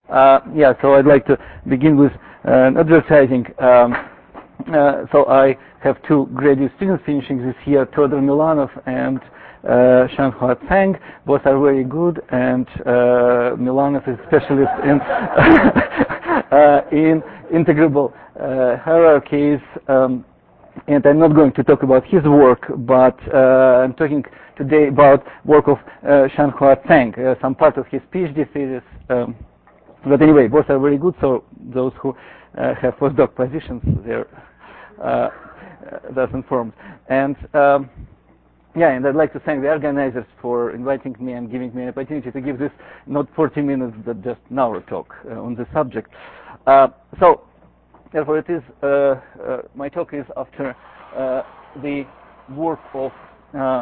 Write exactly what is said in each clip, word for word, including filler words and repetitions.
Uh, yeah, so I'd like to begin with uh, advertising. Um, uh, so I have two graduate students finishing this year, Todor Milanov and uh, Shanhua Tseng. Both are very good, and uh, Milanov is specialist in uh, in integrable uh, hierarchies. Um, and I'm not going to talk about his work, but uh, I'm talking today about work of uh, Shanhua Tseng, uh, some part of his PhD thesis. Um, But anyway, both are very good, so those who uh, have postdoc positions, they're uh, thus informed. And um, yeah, and I'd like to thank the organizers for inviting me and giving me an opportunity to give this not forty minutes, but just an hour talk uh, on the subject. Uh, so, therefore, it is uh, uh, my talk is after uh, the work of uh,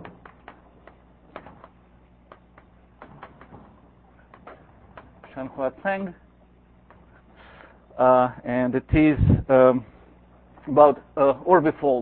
Shanhua Tseng, uh, and it is um, about uh, orbifold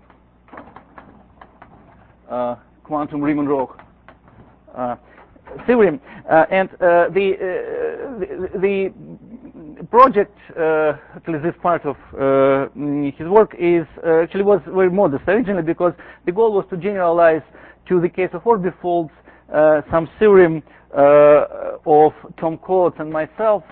uh, quantum Riemann-Roch uh, theorem, uh, and uh, the, uh, the the project, uh, at least this part of uh, his work, is uh, actually was very modest originally, because the goal was to generalize to the case of orbifolds uh, some theorem Uh, of Tom Coates and myself,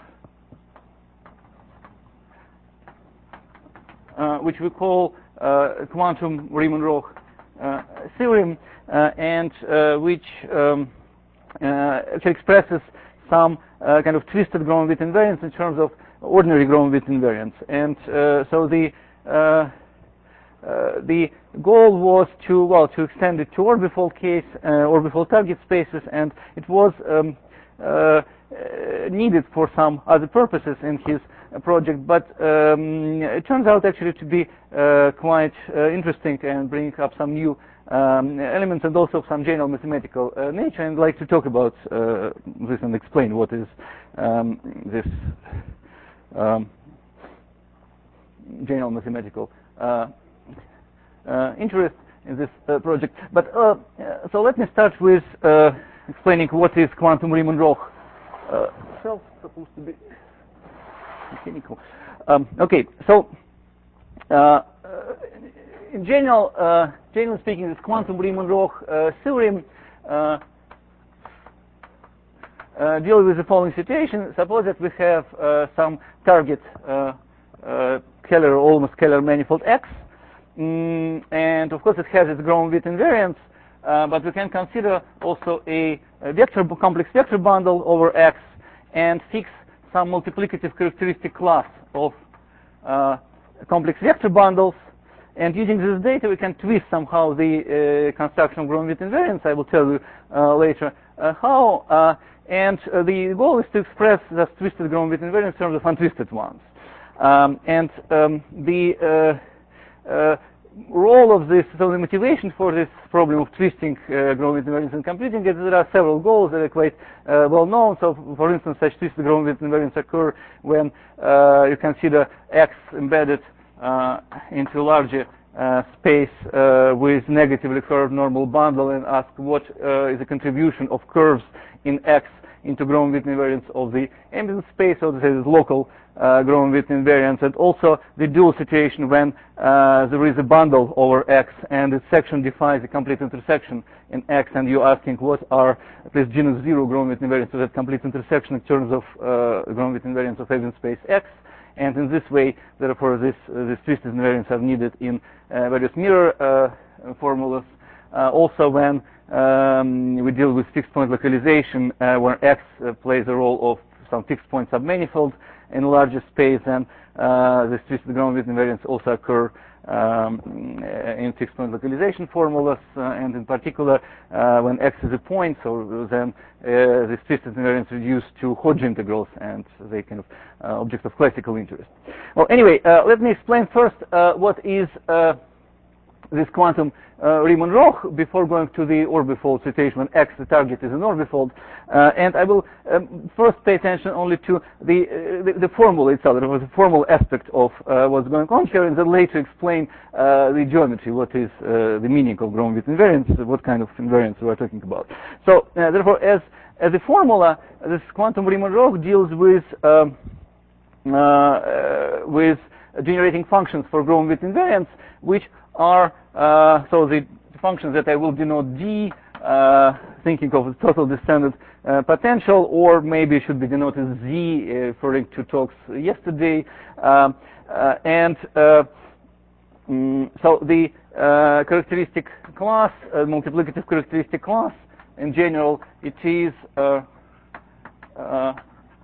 uh, which we call uh, quantum Riemann-Roch uh, theorem, uh, and uh, which um, uh, actually expresses some uh, kind of twisted Gromov-Witten invariance in terms of ordinary Gromov-Witten invariance. And uh, so the uh, Uh, the goal was to, well, to extend it to orbifold case, uh, orbifold target spaces, and it was um, uh, needed for some other purposes in his uh, project, but um, it turns out actually to be uh, quite uh, interesting and bring up some new um, elements and also some general mathematical uh, nature, and I'd like to talk about uh, this and explain what is um, this um, general mathematical uh, Uh, interest in this uh, project. But uh, uh, so let me start with uh, explaining what is quantum Riemann-Roch uh, itself, supposed to be mechanical. Um, okay, so uh, uh, in general, uh, generally speaking, this quantum Riemann-Roch uh, theorem uh, uh, deals with the following situation. Suppose that we have uh, some target uh, uh, scalar, almost scalar manifold X. Mm, and of course it has its Gromov-Witten invariance, uh, but we can consider also a, a vector complex vector bundle over X and fix some multiplicative characteristic class of uh, complex vector bundles. And using this data, we can twist somehow the uh, construction of Gromov-Witten invariance. I will tell you uh, later uh, how. Uh, and uh, the goal is to express the twisted Gromov-Witten invariance in terms of untwisted ones. Um, and um, the uh, Uh, role of this, so the motivation for this problem of twisting uh, Gromov-Witten invariance in computing is there are several goals that are quite uh, well known. So, for instance, such twisted Gromov-Witten invariance occur when uh, you consider X embedded uh, into a larger uh, space uh, with negatively curved normal bundle, and ask what uh, is the contribution of curves in X into Gromov-Witten invariance of the ambient space. So this is local uh, Gromov-Witten invariance, and also the dual situation when uh, there is a bundle over X and its section defines a complete intersection in X, and you're asking what are at least genus zero Gromov-Witten invariance of that complete intersection in terms of uh, Gromov-Witten invariance of ambient space X. And in this way, therefore, this uh, this twisted invariance are needed in uh, various mirror uh, formulas. Uh, also, when um, we deal with fixed point localization, uh, where X uh, plays a role of some fixed point submanifold in a larger space, and uh, this twisted Gromov-Witten invariance also occur um, in fixed point localization formulas, uh, and in particular uh, when X is a point. So then uh, this twisted invariance reduced to Hodge integrals, and they kind of uh, object of classical interest. Well, anyway, uh, let me explain first uh, what is uh, this quantum uh, Riemann-Roch before going to the orbifold situation when X, the target, is an orbifold. Uh, and I will um, first pay attention only to the, uh, the, the formula itself, the formal aspect of uh, what's going on here, and then later explain uh, the geometry, what is uh, the meaning of Gromov-Witten invariance, what kind of invariance we are talking about. So, uh, therefore, as as a formula, this quantum Riemann-Roch deals with um, uh, uh, with generating functions for Gromov invariants, which are uh, so the functions that I will denote D, uh, thinking of the total descended uh, potential, or maybe it should be denoted Z, uh, referring to talks yesterday. Um, uh, and uh, mm, so the uh, characteristic class, uh, multiplicative characteristic class, in general, it is uh, uh,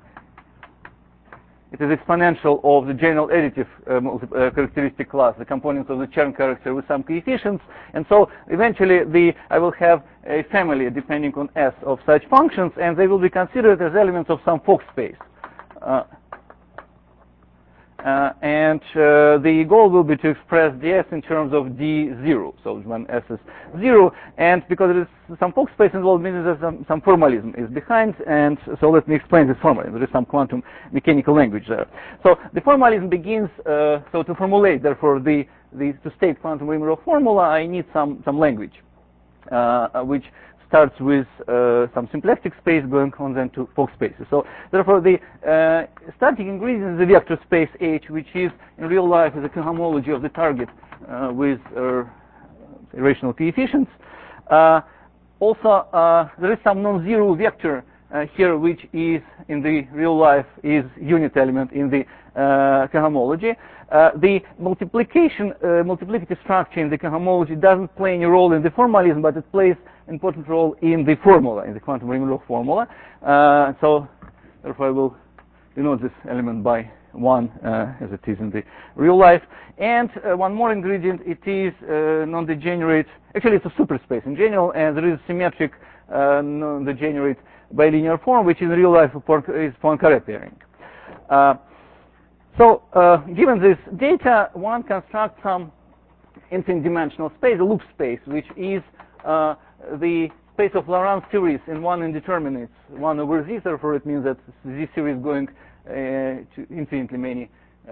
it is exponential of the general additive uh, multi uh, characteristic class, the components of the Chern character with some coefficients. And so eventually the I will have a family depending on S of such functions, and they will be considered as elements of some Fock space. Uh, uh, and uh, the goal will be to express ds in terms of d zero, so when S is zero. And because there is some Fock space involved, means that some, some formalism is behind. And so let me explain this formalism. There is some quantum mechanical language there. So the formalism begins. Uh, so to formulate, therefore, the, the to state quantum Riemann-Roch formula, I need some some language, uh, which starts with uh, some symplectic space going on then to Fock spaces. So therefore the uh, starting ingredient is the vector space H, which is in real life is a cohomology of the target uh, with uh, irrational coefficients. Uh, also uh, there is some non-zero vector uh, here, which is in the real life is unit element in the uh, cohomology. Uh, the multiplication, uh, multiplicative structure in the cohomology doesn't play any role in the formalism, but it plays an important role in the formula, in the quantum Riemann-Roch formula. Uh, so therefore I will denote this element by one uh, as it is in the real life. And uh, one more ingredient, it is uh, non-degenerate, actually it's a superspace in general, and there is symmetric uh, non-degenerate bilinear form, which in real life is Poincaré pairing. Uh, So, uh, given this data, one constructs some infinite dimensional space, a loop space, which is uh, the space of Laurent series in one indeterminates, one over z. Therefore, it means that z series going uh, to infinitely many uh,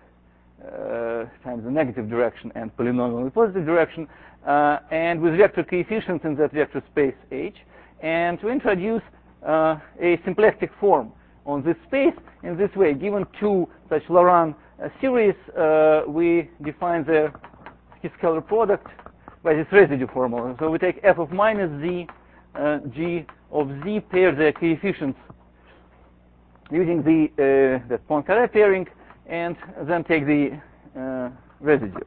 uh, times the negative direction and polynomial in the positive direction, uh, and with vector coefficients in that vector space H, and to introduce uh, a symplectic form on this space in this way. Given two such Laurent uh, series, uh, we define the scalar product by this residue formula. So we take f of minus z, uh, g of z, pair the coefficients using the uh, that Poincaré pairing, and then take the uh, residue.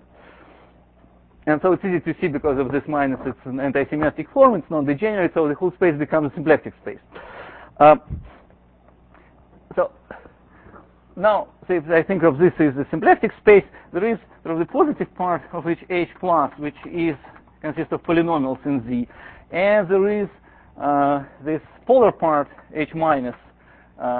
And so it's easy to see because of this minus, it's an anti-symmetric form, it's non-degenerate, so the whole space becomes a symplectic space. Uh, So now, so if I think of this as a symplectic space, there is sort of the positive part of which H plus, which is consists of polynomials in Z, and there is uh, this polar part H minus. Uh,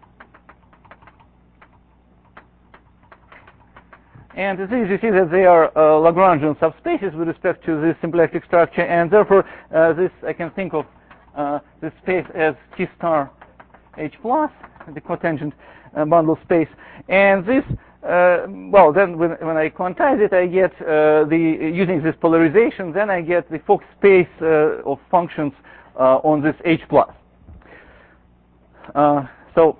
and it's easy to see that they are uh, Lagrangian subspaces with respect to this symplectic structure, and therefore uh, this I can think of uh, this space as T star H plus, the cotangent uh, bundle space. And this, uh, well, then when, when I quantize it, I get uh, the, using this polarization, then I get the Fock space uh, of functions uh, on this H plus. Uh, so,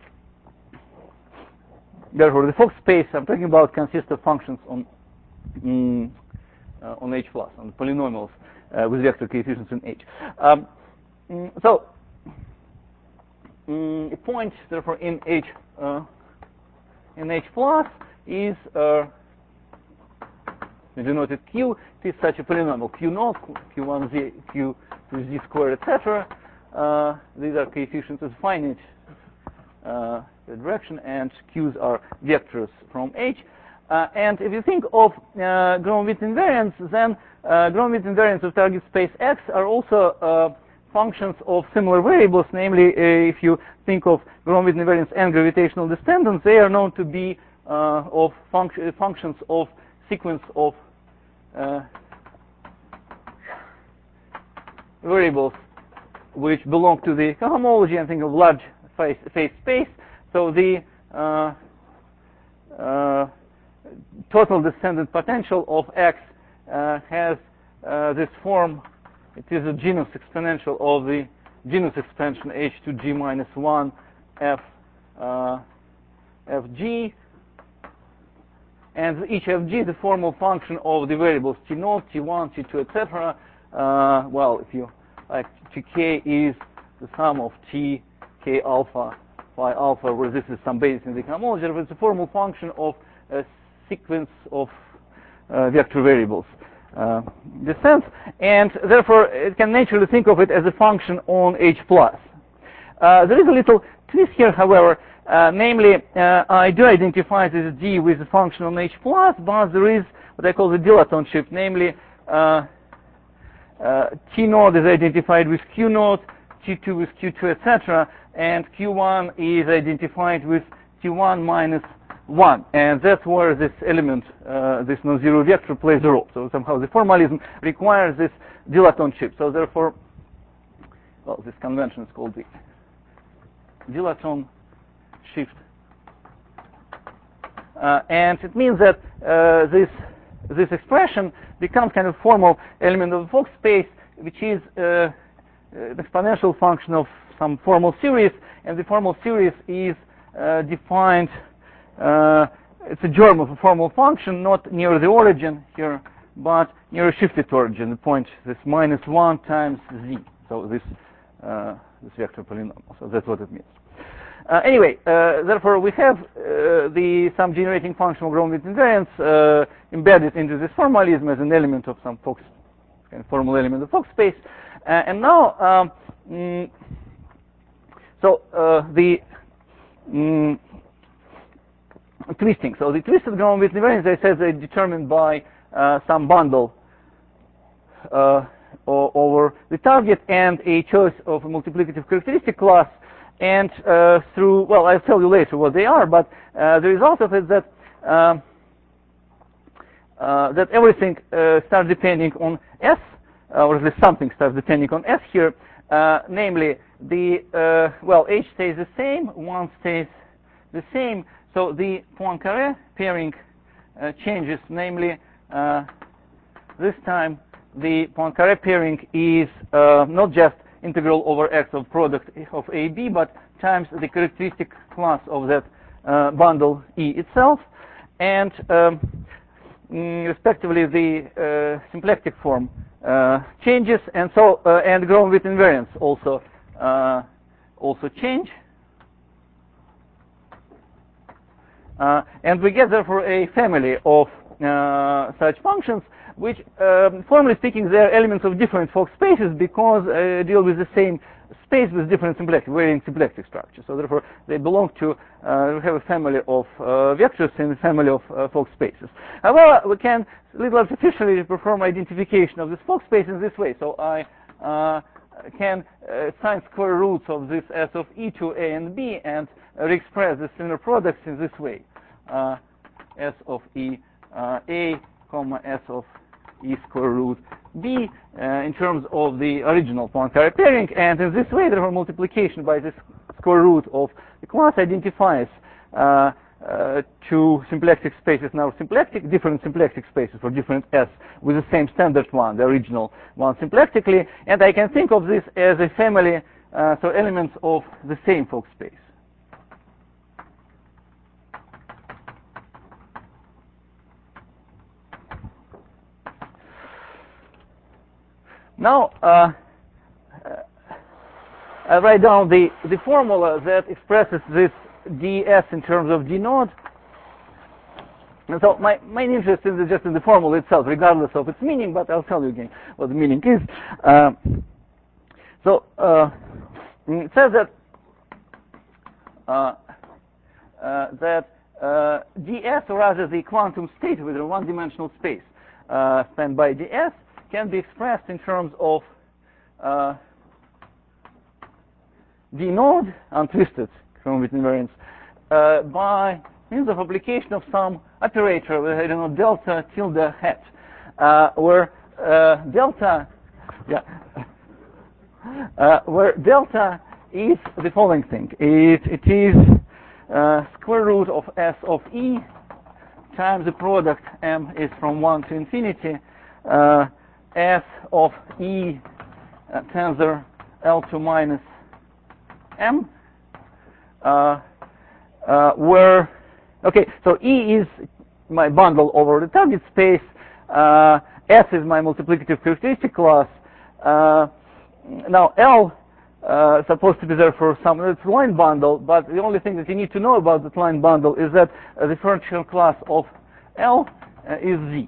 therefore, the Fock space I'm talking about consists of functions on mm, uh, on H plus, on polynomials uh, with vector coefficients in H. Um, mm, so, Mm, a point, therefore, in H uh, in H plus is uh, denoted Q. It is such a polynomial Q naught, Q one z, Q two z squared, et cetera. Uh, these are coefficients of finite uh, direction, and Q's are vectors from H. Uh, and if you think of uh, Gromov invariants, then uh, Gromov invariants of target space X are also uh, functions of similar variables, namely, uh, if you think of Gromov invariants and gravitational descendants, they are known to be uh, of func functions of sequence of uh, variables which belong to the cohomology, and think of large phase, phase space. So the uh, uh, total descendant potential of X uh, has uh, this form. It is a genus exponential of the genus expansion h to g minus one f uh, fg, and each fg is the formal function of the variables t naught, t one, t two, et cetera. Uh, well, if you like, tk is the sum of t, k alpha, phi alpha, where this is some basis in the homology. It's a formal function of a sequence of uh, vector variables. Uh, in this sense, and therefore it can naturally think of it as a function on H plus. Uh, there is a little twist here, however, uh, namely uh, I do identify this D with a function on H plus, but there is what I call the dilaton shift, namely uh, uh, T naught is identified with Q naught, T two with Q two, et cetera, and Q one is identified with T one minus one, and that's where this element, uh, this non-zero vector, plays a role. So somehow the formalism requires this dilaton shift. So therefore, well, this convention is called the dilaton shift, uh, and it means that uh, this this expression becomes kind of formal element of the Fock space, which is uh, an exponential function of some formal series, and the formal series is uh, defined. Uh, it's a germ of a formal function, not near the origin here, but near a shifted origin, the point this minus one times z. So this uh, this vector polynomial. So that's what it means. Uh, anyway, uh, therefore we have uh, the some generating function of Gromov invariance uh, embedded into this formalism as an element of some Fock, kind of formal element of Fock space, uh, and now um, mm, so uh, the mm, twisting. So the twisted Gromov invariance, I said, is determined by uh, some bundle uh, over the target and a choice of a multiplicative characteristic class. And uh, through, well, I'll tell you later what they are, but uh, the result of it is that uh, uh, that everything uh, starts depending on S, uh, or at least something starts depending on S here. Uh, namely, the uh, well, H stays the same, one stays the same. So the Poincaré pairing uh, changes, namely uh, this time the Poincaré pairing is uh, not just integral over X of product of A, B, but times the characteristic class of that uh, bundle E itself, and um, respectively the uh, symplectic form uh, changes, and so uh, and Gromov invariance also uh, also change. Uh, and we get therefore a family of uh, such functions, which, um, formally speaking, they are elements of different Fock spaces because uh, deal with the same space with different symplectic, varying symplectic structures. So therefore, they belong to, uh, we have a family of uh, vectors in the family of uh, Fock spaces. However, we can a little artificially perform identification of this Fock space in this way. So I uh, can uh, assign square roots of this S of E to A and B and uh, re-express the inner products in this way. Uh, S of E uh, A, comma S of E square root B uh, in terms of the original Poincaré pairing, and in this way, therefore, multiplication by this square root of the class identifies uh, uh, two symplectic spaces, now symplectic, different symplectic spaces for different S with the same standard one, the original one symplectically, and I can think of this as a family, uh, so elements of the same Fock space. Now, uh, uh, I write down the, the formula that expresses this ds in terms of d naught. And so my main interest is just in the formula itself, regardless of its meaning, but I'll tell you again what the meaning is. Uh, so uh, it says that uh, uh, that uh, ds, or rather the quantum state within a one-dimensional space uh, spanned by ds, can be expressed in terms of uh, d node, untwisted Gromov invariance, uh, by means of application of some operator with, I don't know, delta tilde hat, uh, where uh, delta, yeah, uh, where delta is the following thing. It, it is uh, square root of S of E times the product M is from one to infinity, uh, S of E uh, tensor L two minus M, uh, uh, where, okay, so E is my bundle over the target space, uh, S is my multiplicative characteristic class. Uh, now L uh, supposed to be there for some, it's line bundle, but the only thing that you need to know about that line bundle is that uh, the differential class of L uh, is Z.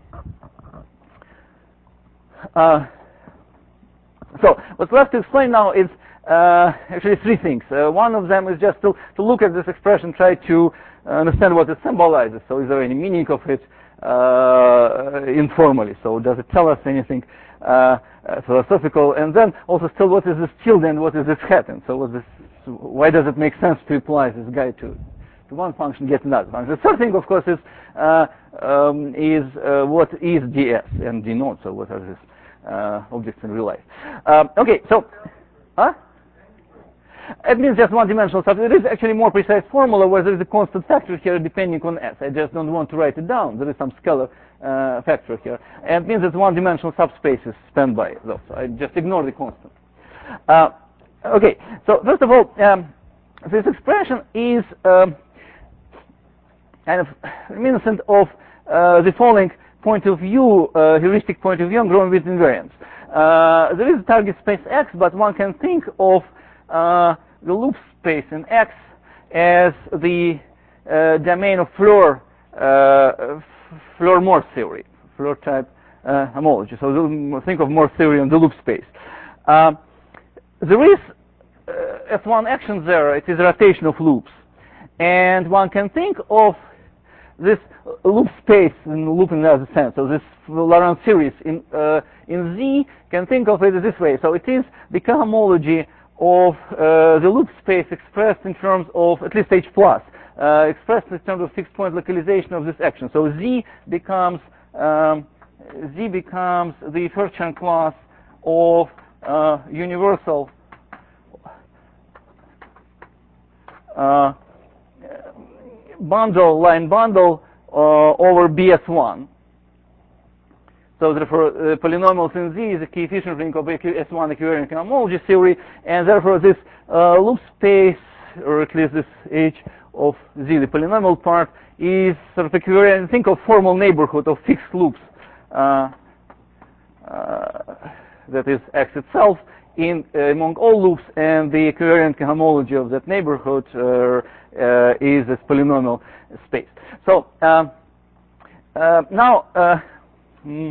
Uh, so what's left to explain now is uh, actually three things. Uh, one of them is just to, to look at this expression, try to understand what it symbolizes. So is there any meaning of it uh, informally? So does it tell us anything uh, uh, philosophical? And then also still, what is this tilde and what is this hat? And so what this, why does it make sense to apply this guy to, to one function, get another function? The third thing, of course, is uh, um, is uh, what is ds and denotes, so what are these uh, objects in real life? Um, okay, so, huh? It means just one-dimensional subspace. There is actually more precise formula where there is a constant factor here depending on S. I just don't want to write it down. There is some scalar uh, factor here. And it means that one-dimensional subspace is spanned by it, though. So I just ignore the constant. Uh, okay, so first of all, um, this expression is um, kind of reminiscent of uh, the following point of view, uh, heuristic point of view on growing with invariance. Uh, there is a target space X, but one can think of Uh, the loop space in X as the uh, domain of Floer, uh, Floer-Morse theory, Floer type uh, homology. So think of Morse theory on the loop space. Uh, there is uh, F one action there. It is a rotation of loops, and one can think of this loop space in loop in another sense. So this Laurent series in uh, in Z can think of it this way. So it is the cohomology of uh, the loop space expressed in terms of at least H plus, uh, expressed in terms of fixed point localization of this action. So Z becomes um, Z becomes the Ferchern class of uh, universal uh, bundle, line bundle uh, over B S one. So therefore, uh, polynomials in Z is a coefficient ring of S one equivariant homology theory, and therefore this uh, loop space, or at least this H of Z, the polynomial part, is sort of equivariant. Think of formal neighborhood of fixed loops, uh, uh, that is X itself, in uh, among all loops, and the equivariant homology of that neighborhood uh, uh, is this polynomial space. So um, uh, now. Uh, mm,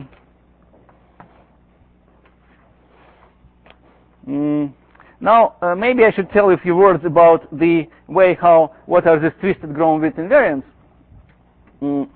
Mm, now, uh, maybe I should tell you a few words about the way how, what are these twisted growing width invariants. Mm.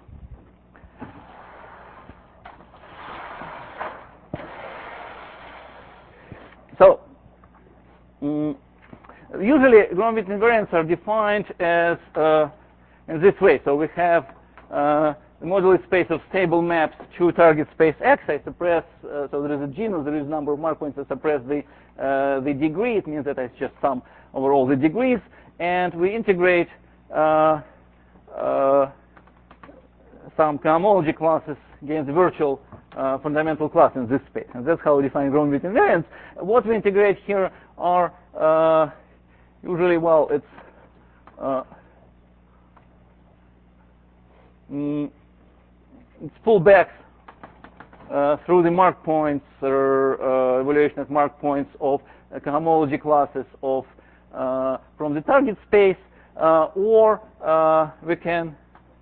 So, mm, usually growing width invariants are defined as uh, in this way. So we have uh, the moduli space of stable maps to target space X. I suppress, uh, so there is a genus, there is a number of mark points. I suppress the uh, the degree. It means that I just sum over all the degrees, and we integrate uh, uh, some cohomology classes against the virtual uh, fundamental class in this space, and that's how we define growing width invariants. What we integrate here are uh, usually, well, it's uh, mm, it's pullbacks uh, through the mark points or uh, evaluation at mark points of uh, cohomology classes of uh, from the target space, uh, or uh, we can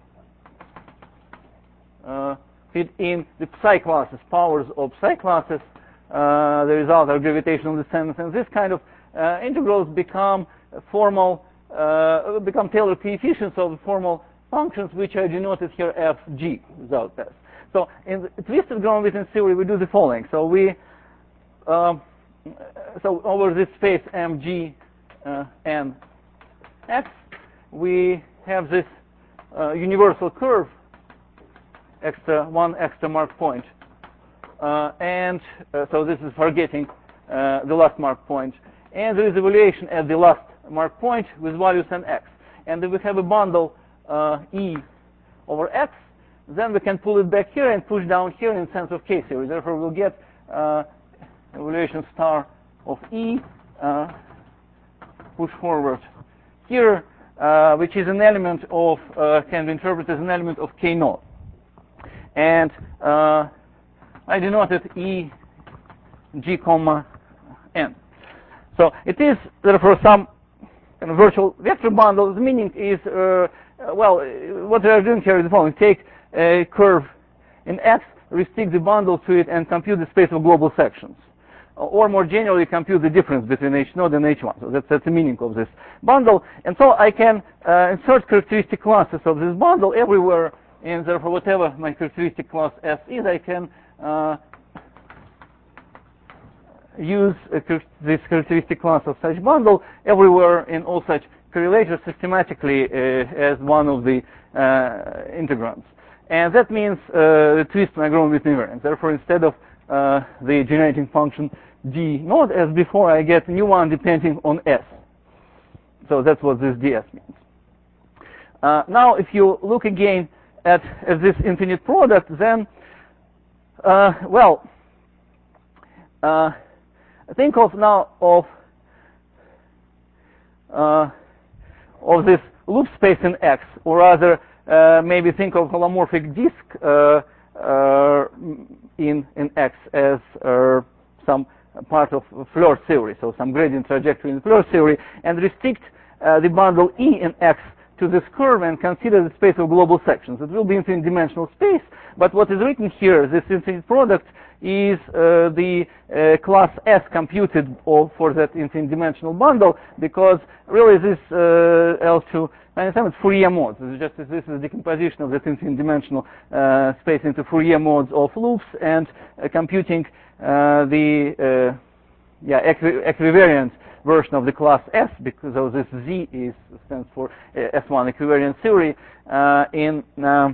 uh, fit in the psi classes, powers of psi classes. Uh, the result are gravitational descendants, and this kind of uh, integrals become formal, uh, become Taylor coefficients of the formal functions, which are denoted here F G without S. So in the twisted growing width theory, we do the following. So we, um, so over this space M G uh, N X, we have this uh, universal curve, extra one extra mark point, uh, and uh, so this is for getting uh, the last mark point, and there is evaluation at the last mark point with values n x, and then we have a bundle uh, E over X. Then we can pull it back here and push down here in sense of K series. Therefore, we'll get uh, evaluation star of E uh, push forward here, uh, which is an element of, uh, can be interpreted as an element of K naught. And uh, I denoted E G comma N. So it is therefore some kind of virtual vector bundle. The meaning is, uh, well, what we are doing here is the following. Take a curve in X, restrict the bundle to it, and compute the space of global sections. Or more generally, compute the difference between H naught and H one. So that's, that's the meaning of this bundle. And so I can uh, insert characteristic classes of this bundle everywhere, and therefore whatever my characteristic class S is, I can uh, use a, this characteristic class of such bundle everywhere in all such correlators systematically uh, as one of the uh, integrands. And that means uh, the twist my Gromov-Witten invariance. Therefore, instead of uh, the generating function D naught as before, I get a new one depending on S. So that's what this D S means. Uh, now, if you look again at, at this infinite product, then, uh, well, uh, think of now of uh, of this loop space in X, or rather, uh, maybe think of holomorphic disk uh, uh, in in X as uh, some part of Floer theory, so some gradient trajectory in Floer theory, and restrict uh, the bundle E in X to this curve and consider the space of global sections. It will be infinite dimensional space, but what is written here, this infinite product, is uh, the uh, class S computed of, for that infinite dimensional bundle, because really this uh, L two is Fourier modes. It's just this is a decomposition of that infinite dimensional uh, space into Fourier modes of loops, and uh, computing uh, the uh, yeah equi equivariant version of the class S, because of this Z is stands for uh, S one equivariant theory uh, in. Um,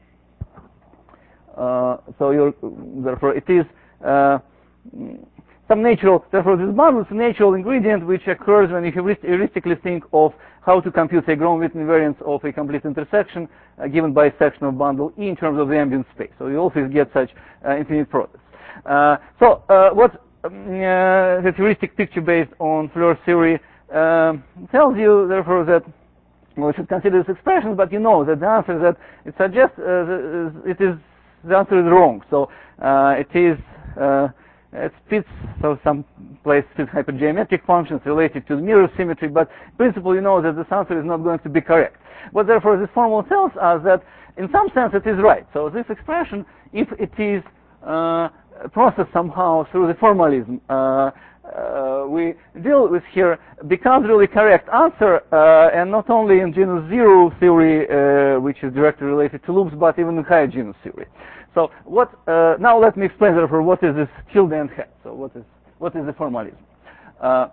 Uh, so you're, therefore it is uh, some natural, therefore this bundle is a natural ingredient which occurs when you heuristically think of how to compute a Gromov-Witten invariance of a complete intersection uh, given by a section of bundle E in terms of the ambient space. So you always get such uh, infinite products. Uh, so uh, what um, uh, the heuristic picture based on Floer theory um, tells you, therefore, that well, you should consider this expression, but you know that the answer that it suggests uh, the, it is the answer is wrong. So uh, it is uh, it fits so some place fits hypergeometric functions related to the mirror symmetry, but in principle you know that this answer is not going to be correct. But therefore this formula tells us that in some sense it is right. So this expression, if it is uh, processed somehow through the formalism uh, uh, we deal with here, becomes really correct answer, uh, and not only in genus zero theory, uh, which is directly related to loops, but even in higher genus theory. So what? Uh, now let me explain therefore what is this tilde and hat. So what is what is the formalism? Uh,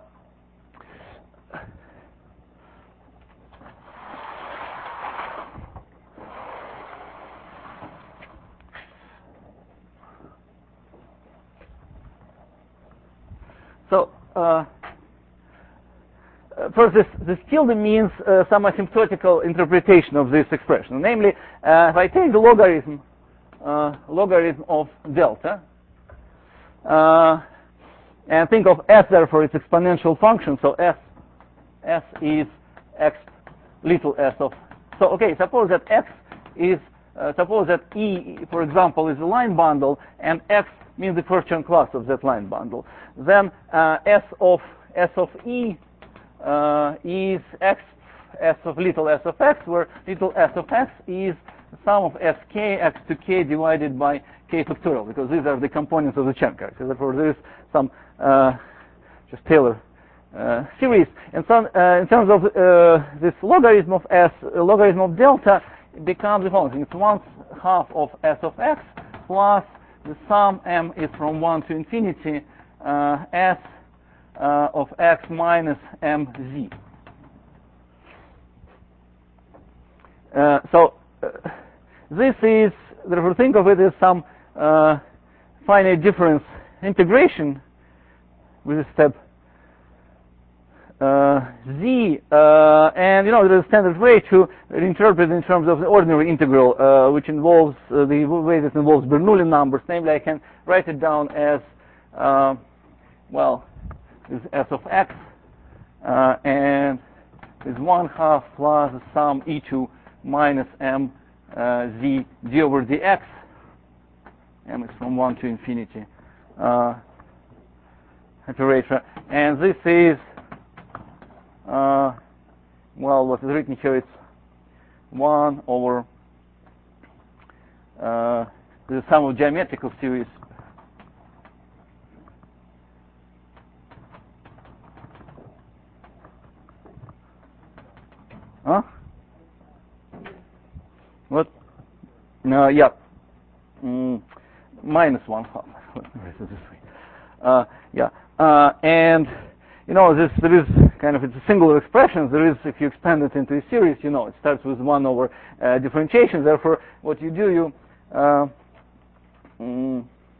So, uh, first, this, this tilde means uh, some asymptotical interpretation of this expression. Namely, uh, if I take the logarithm, uh, logarithm of delta, uh, and think of S therefore its exponential function, so S, S is x little s of. So, okay, suppose that x is, uh, suppose that E, for example, is a line bundle, and x means the first term class of that line bundle. Then uh, S of S of E uh, is x s of little s of x, where little s of x is the sum of sk x to k divided by k factorial, because these are the components of the Cherenkov. So therefore, there is some uh, just Taylor uh, series. And so, uh, in terms of uh, this logarithm of s, uh, logarithm of delta becomes the following: it's one half of s of x plus the sum m is from one to infinity uh, s uh, of x minus mz. Uh, so uh, this is, therefore, think of it as some uh, finite difference integration with a step uh, z, uh, and you know there is a standard way to interpret in terms of the ordinary integral, uh, which involves uh, the way that involves Bernoulli numbers. Namely, I can write it down as uh, well is S of x, uh, and is one half plus the sum e two minus m uh, z d over dx. M is from one to infinity uh, operator, and this is uh, well, what is written here? It's one over uh, the sum of geometrical series Huh? What? No, yeah. Mm, minus one half. Let me write it this way. Uh, yeah. Uh, and, you know, this, there is kind of, it's a singular expression. There is, if you expand it into a series, you know, it starts with one over uh, differentiation. Therefore, what you do, you, uh, mm,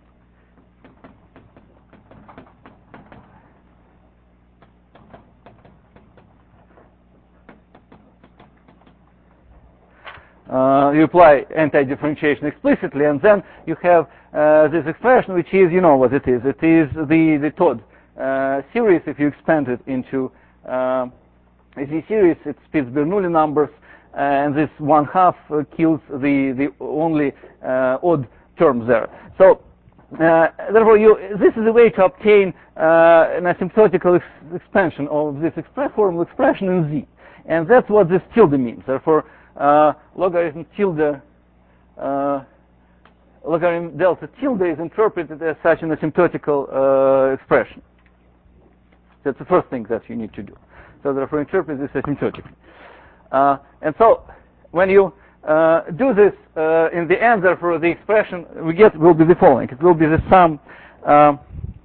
Uh, you apply anti-differentiation explicitly, and then you have uh, this expression, which is, you know what it is. It is the, the Todd uh, series. If you expand it into uh, a Z series, it spits Bernoulli numbers, uh, and this one half uh, kills the, the only uh, odd terms there. So, uh, therefore, you, this is a way to obtain uh, an asymptotical ex expansion of this expre formal expression in Z. And that's what this tilde means. Therefore, Uh, logarithm tilde, uh, logarithm delta tilde is interpreted as such an asymptotical uh, expression. That's the first thing that you need to do. So therefore, interpret this asymptotically. Uh, and so, when you uh, do this uh, in the end, therefore, the expression we get will be the following. It will be the sum. Uh,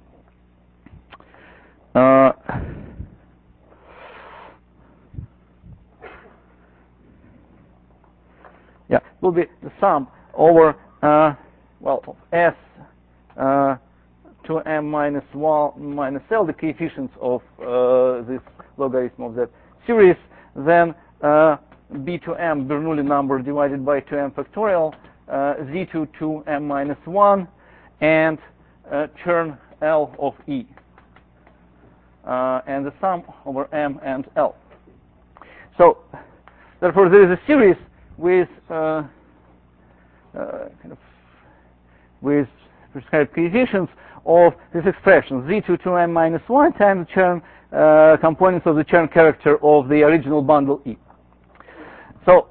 uh, Yeah, it will be the sum over, uh, well, S uh, to m minus one minus L, the coefficients of uh, this logarithm of that series, then uh, b to m Bernoulli number divided by two m factorial, uh, z to two m minus one, and uh, Chern L of E, uh, and the sum over m and L. So, therefore, there is a series with uh, uh, kind of with prescribed coefficients of this expression z to two m minus one times the Chern uh, components of the Chern character of the original bundle E. So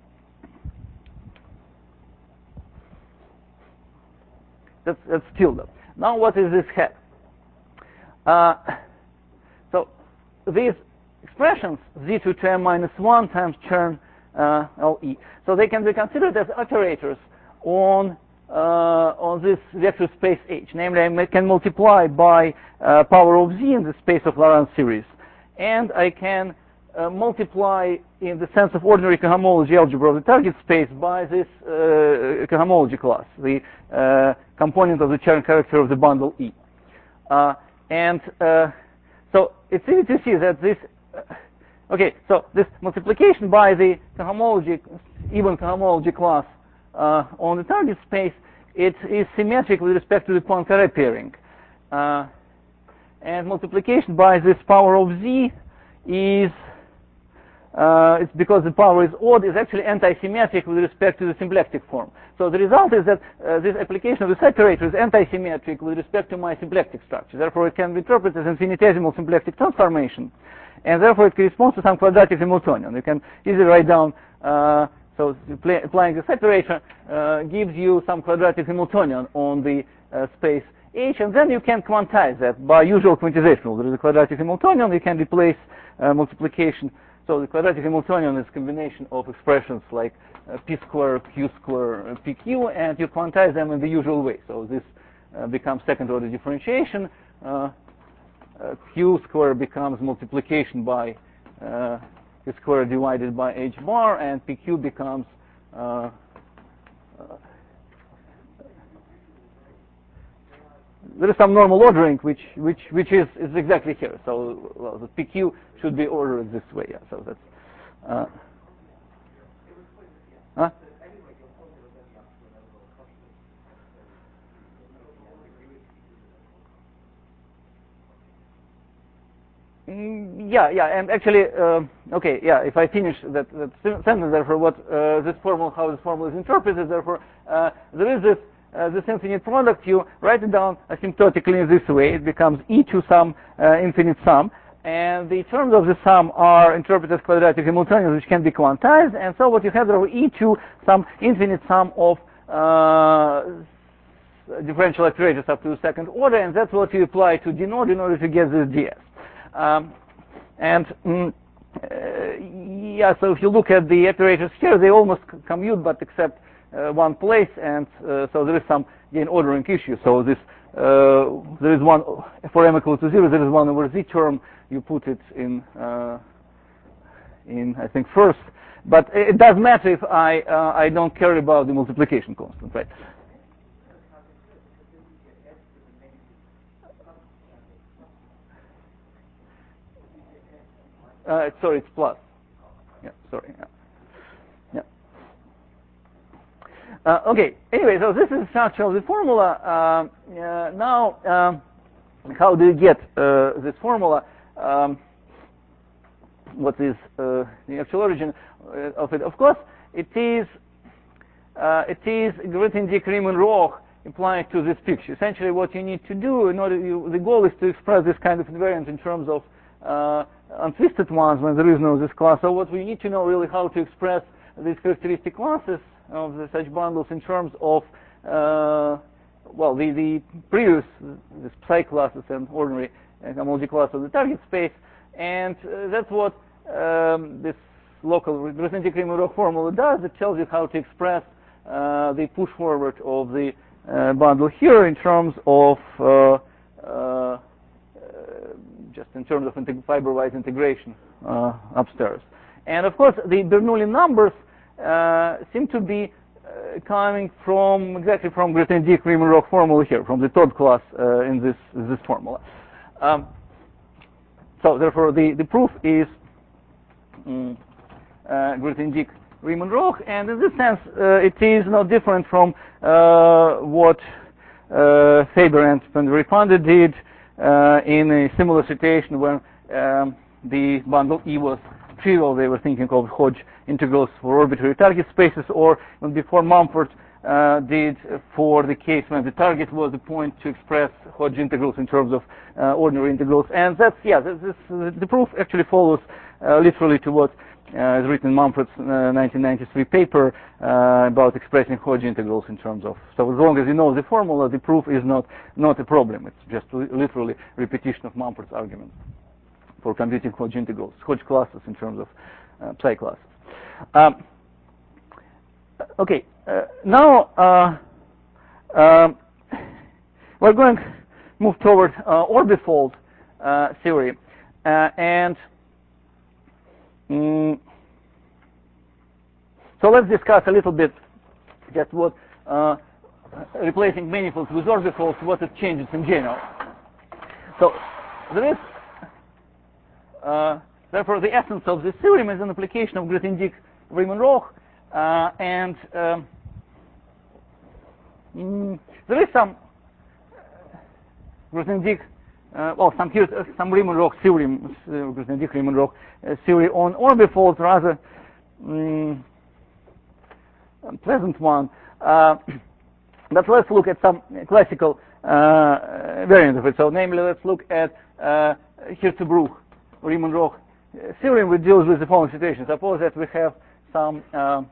that's that's tilde. Now what is this head? Uh, so these expressions z to two m minus one times Chern Uh, L E. So they can be considered as operators on uh, on this vector space H. Namely, I can multiply by uh, power of Z in the space of Laurent series, and I can uh, multiply in the sense of ordinary cohomology algebra of the target space by this uh, cohomology class, the uh, component of the Chern character of the bundle E. Uh, and uh, so it's easy to see that this. Uh, Okay, so this multiplication by the cohomology, even cohomology class uh, on the target space, it is symmetric with respect to the Poincaré pairing. Uh, and multiplication by this power of Z is, uh, it's because the power is odd, is actually anti-symmetric with respect to the symplectic form. So the result is that uh, this application of the separator is anti-symmetric with respect to my symplectic structure. Therefore, it can be interpreted as infinitesimal symplectic transformation. And therefore, it corresponds to some quadratic Hamiltonian. You can easily write down, uh, so applying the separator uh, gives you some quadratic Hamiltonian on the uh, space H, and then you can quantize that by usual quantization rule. There is a quadratic Hamiltonian, you can replace uh, multiplication. So the quadratic Hamiltonian is a combination of expressions like uh, p square, q square, uh, pq, and you quantize them in the usual way. So this uh, becomes second order differentiation. Uh, Uh, q square becomes multiplication by uh, q square divided by h bar, and pq becomes uh, uh, there is some normal ordering which which which is is exactly here. So well, the pq should be ordered this way. Yeah. So that's uh, huh? yeah, yeah, and actually, uh, okay, yeah, if I finish that, that sentence, therefore, what uh, this formula, how this formula is interpreted, therefore, uh, there is this, uh, this infinite product, you write it down asymptotically in this way, it becomes e to some uh, infinite sum, and the terms of the sum are interpreted quadratic Hamiltonians, which can be quantized, and so what you have there e to some infinite sum of uh, differential operators up to the second order, and that's what you apply to d naught in order to get this ds. Um, and mm, uh, yeah, so if you look at the operators here, they almost commute, but except uh, one place, and uh, so there is some gain ordering issue. So this uh, there is one for m equal to zero. There is one over z term. You put it in uh, in I think first, but it does matter if I uh, I don't care about the multiplication constant, right? Uh, sorry, it's plus. Yeah, sorry. Yeah. yeah. Uh, okay. Anyway, so this is the structure of the formula. Uh, uh, now, um, how do you get uh, this formula? Um, what is uh, the actual origin uh, of it? Of course, it is uh, it is Grothendieck Riemann Roch applied to this picture. Essentially, what you need to do in order, you, the goal is to express this kind of invariant in terms of uh, untwisted ones when there is no this class. So what we need to know really how to express these characteristic classes of the such bundles in terms of uh, well the the previous the psi classes and ordinary uh, homology class of the target space, and uh, that's what um, this local Grothendieck Riemann Roch formula does. It tells you how to express uh, the push forward of the uh, bundle here in terms of uh, uh, just in terms of integ fiber-wise integration uh, upstairs. And of course, the Bernoulli numbers uh, seem to be uh, coming from exactly from Grothendieck Riemann Roch formula here, from the Todd class uh, in this this formula. Um, so therefore, the the proof is um, uh, Grothendieck Riemann Roch, and in this sense, uh, it is no different from uh, what uh, Faber and Van Ripander did Uh, in a similar situation where um, the bundle E was trivial. They were thinking of Hodge integrals for arbitrary target spaces, or when before Mumford uh, did for the case when the target was the point to express Hodge integrals in terms of uh, ordinary integrals. And that's, yeah, this, this, uh, the proof actually follows uh, literally to what uh, is written in Mumford's uh, nineteen ninety-three paper uh, about expressing Hodge integrals in terms of, so as long as you know the formula, the proof is not, not a problem. It's just li literally repetition of Mumford's argument for computing Hodge integrals, Hodge classes in terms of uh, psi classes. Um, okay, uh, now uh, um, we're going to move toward uh, orbifold uh, theory, uh, and mm, so let's discuss a little bit just what uh, replacing manifolds with orbifolds, what it changes in general. So there is Uh, therefore, the essence of this theorem is an application of Grothendieck Riemann Roch, uh, and um, mm, there is some Grothendieck, uh, well, some here, uh, some Riemann Roch theorem, uh, Grothendieck Riemann Roch uh, theory on orbifolds, rather um, pleasant one. Uh, but let's look at some classical uh, variant of it. So, namely, let's look at uh, Hirzebruch Riemann Roch theorem, which deals with the following situation. Suppose that we have some uh,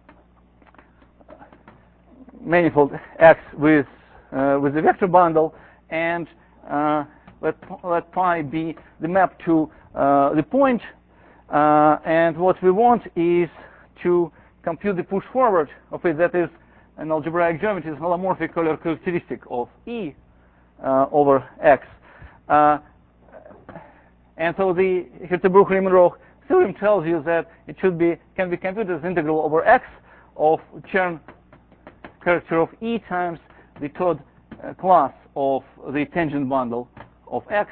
manifold X with uh, with the vector bundle, and uh, let let pi be the map to uh, the point, uh, and what we want is to compute the push forward of it. That is an algebraic geometry, is holomorphic Euler characteristic of E uh, over X. Uh, And so the Hirzebruch Riemann Roch theorem tells you that it should be can be computed as integral over X of Chern character of E times the Todd uh, class of the tangent bundle of X.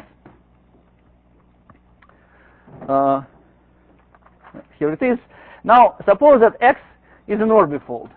Uh, here it is. Now suppose that X is an orbifold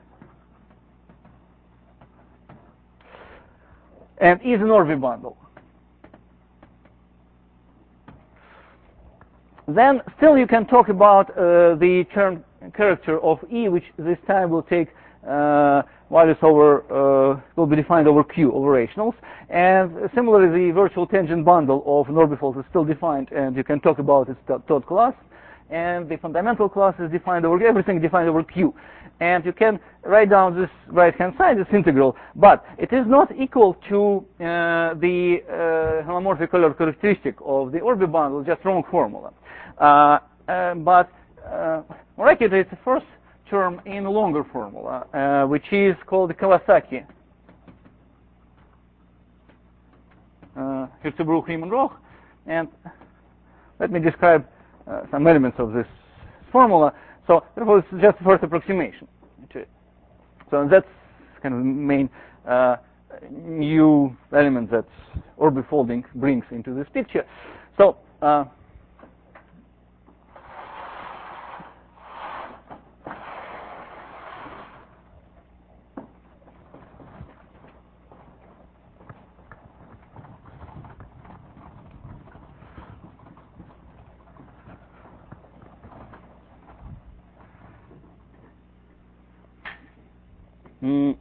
and E is an orbibundle. then still you can talk about uh, the term character of E, which this time will take uh, values over, uh, will be defined over Q, over rationals. And similarly, the virtual tangent bundle of an orbifold is still defined, and you can talk about its Todd class. And the fundamental class is defined over, everything defined over Q. And you can write down this right-hand side, this integral, but it is not equal to uh, the uh, homomorphic color characteristic of the orbi bundle, just wrong formula. Uh, uh, but uh, more accurately, it's the first term in a longer formula, uh, which is called the Kawasaki. Uh, Hirzebruch, Riemann-Roch. And let me describe uh, some elements of this formula. So therefore, it's just the first approximation to it. So that's kind of the main uh, new element that orbifolding brings into this picture. So uh, Mm.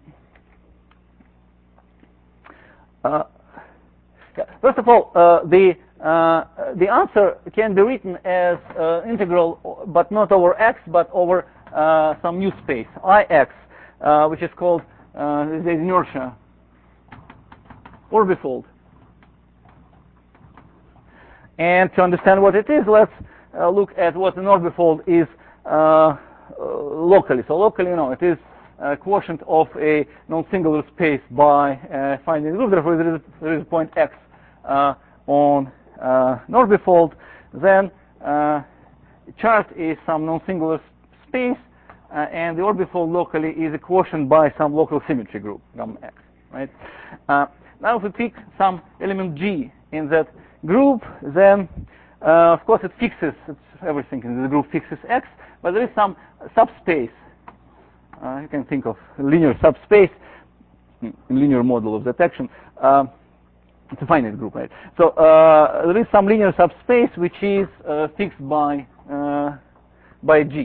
Uh, yeah. First of all, uh, the uh, the answer can be written as uh, integral, but not over x, but over uh, some new space, Ix, uh, which is called uh, the inertia orbifold. And to understand what it is, let's uh, look at what an orbifold is uh, uh, locally. So locally, you know, it is Uh, quotient of a non-singular space by uh, finding the group. Therefore, there is, there is a point x uh, on uh, an orbifold. Then uh, chart is some non-singular space, uh, and the orbifold locally is a quotient by some local symmetry group, gamma x. Right? Uh, now, if we pick some element g in that group, then uh, of course it fixes it's everything in the group fixes x, but there is some subspace. Uh, you can think of linear subspace, linear model of that action. Uh, it's a finite group, right? So uh, there is some linear subspace which is uh, fixed by uh, by G,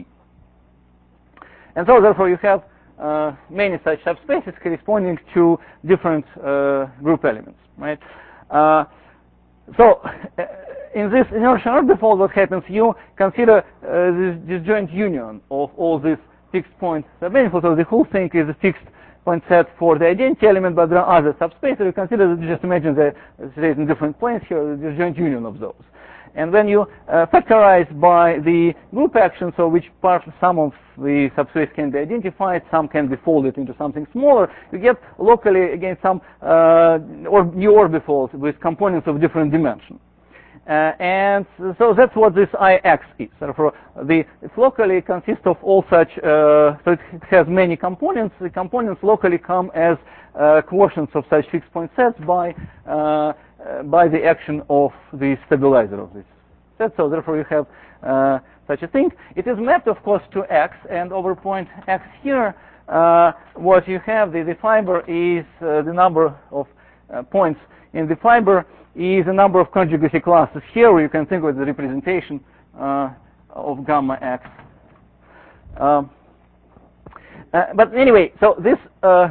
and so therefore you have uh, many such subspaces corresponding to different uh, group elements, right? Uh, so uh, in this inertial orbifold, what happens? You consider uh, this disjoint union of all these fixed points submanifold, so the whole thing is a fixed point set for the identity element, but there are other subspaces. You consider, just imagine the it's in different planes here, the disjoint union of those. And when you uh, factorize by the group action, so which part, some of the subspace can be identified, some can be folded into something smaller, you get locally, again, some uh, or new orbifolds with components of different dimension. Uh, and so that's what this Ix is. Therefore, the, it locally consists of all such, uh, so it has many components. The components locally come as uh, quotients of such fixed point sets by, uh, uh, by the action of the stabilizer of this set. So therefore, you have uh, such a thing. It is mapped, of course, to x, and over point x here, uh, what you have, the, the fiber is uh, the number of uh, points in the fiber is a number of conjugacy classes here, where you can think of the representation uh, of gamma x. Um, uh, but anyway, so this uh,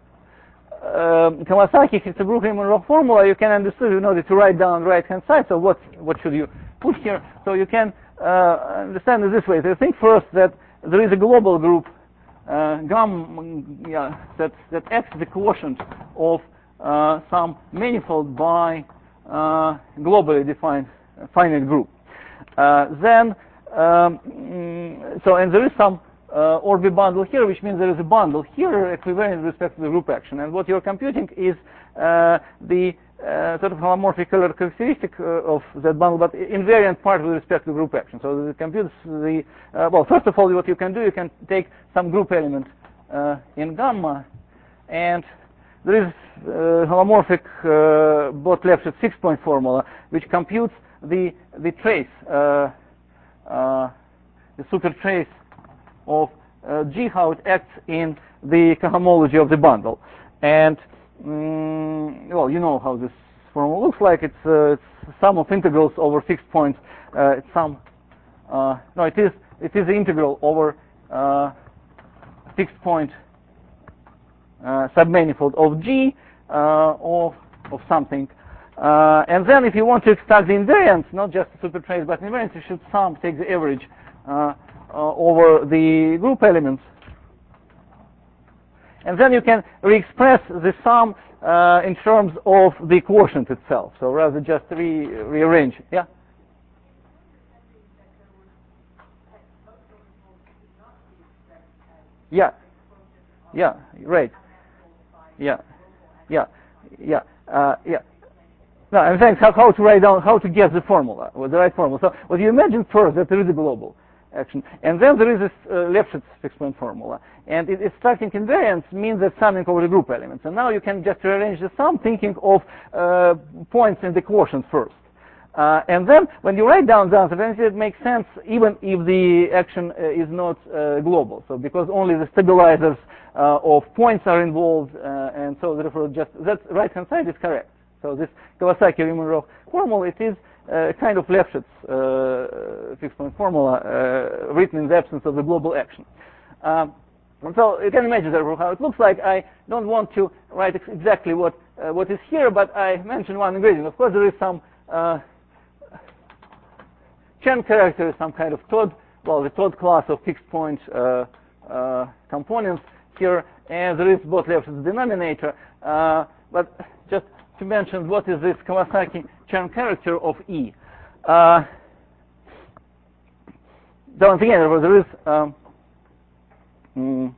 uh, Kawasaki Hirzebruch Riemann-Roch formula, you can understand, you know, that to write down right hand side. So what what should you put here? So you can uh, understand it this way. So think first that there is a global group uh, gamma, yeah, that that x is the quotient of uh, some manifold by Uh, globally defined finite group. Uh, then, um, so and there is some uh, orbi bundle here, which means there is a bundle here equivalent with respect to the group action. And what you're computing is uh, the uh, sort of homomorphic color characteristic uh, of that bundle, but invariant part with respect to group action. So it computes the uh, well. First of all, what you can do, you can take some group element uh, in gamma, and there is uh, homomorphic uh, Bott-Lefschetz six-point formula, which computes the the trace, uh, uh, the super trace of uh, G, how it acts in the cohomology of the bundle. And um, well, you know how this formula looks like. It's, uh, it's sum of integrals over fixed points. Uh, it's some uh, no, it is it is the integral over uh, fixed point uh, submanifold of G uh, of of something. Uh, and then if you want to extract the invariance, not just the supertrace but invariance, you should sum, take the average uh, uh, over the group elements. And then you can re-express the sum uh, in terms of the quotient itself. So rather just re rearrange. Yeah? Yeah. Yeah, right. Yeah. Yeah. Yeah. Uh, yeah. No, I'm saying how, how to write down, how to get the formula, with the right formula. So what you imagine first that there is a global action, and then there is this uh, Lefschetz fixed point formula. And it, extracting invariance means that summing over the group elements. And now you can just rearrange the sum thinking of uh, points in the quotient first. Uh, and then when you write down the answer, then it makes sense even if the action uh, is not uh, global. So because only the stabilizers uh, of points are involved, uh, and so therefore just that right hand side is correct. So this Kawasaki-Riemann-Roch formula, it is uh, kind of Lefschetz uh, fixed point formula uh, written in the absence of the global action. Um, so you can imagine therefore how it looks like. I don't want to write ex exactly what uh, what is here, but I mentioned one ingredient. Of course, there is some uh, Chern character, some kind of Todd, well, the Todd class of fixed point uh, uh, components here, and there is both Lefschetz denominator. Uh, but just to mention what is this Kawasaki Chern character of E. Uh, so once again, there is um, mm,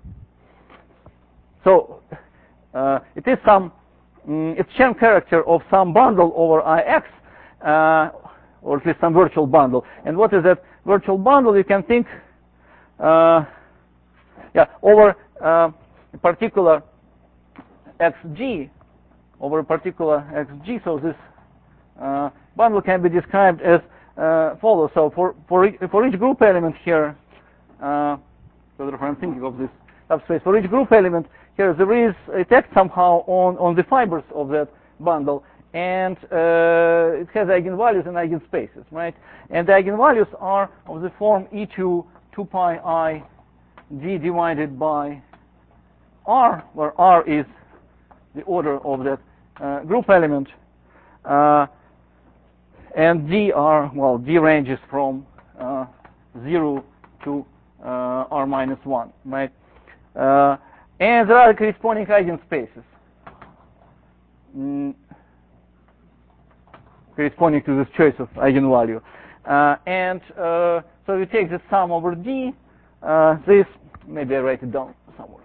so uh, it is some mm, it's Chern character of some bundle over I X, uh, or at least some virtual bundle. And what is that virtual bundle? You can think, uh, yeah, over uh, a particular xg. Over a particular xg, so this uh, bundle can be described as uh, follows. So for for each, for each group element here, uh, so therefore I'm thinking of this subspace. For each group element here, there is a text somehow on on the fibers of that bundle, and uh, it has eigenvalues and eigenspaces, right? And the eigenvalues are of the form e to two pi I d divided by r, where r is the order of that uh, group element, uh, and d are, well, d ranges from uh, zero to uh, r minus one, right? Uh, and there are corresponding eigenspaces mm, corresponding to this choice of eigenvalue. Uh, and uh, so you take the sum over d, uh, this, maybe I write it down somewhere.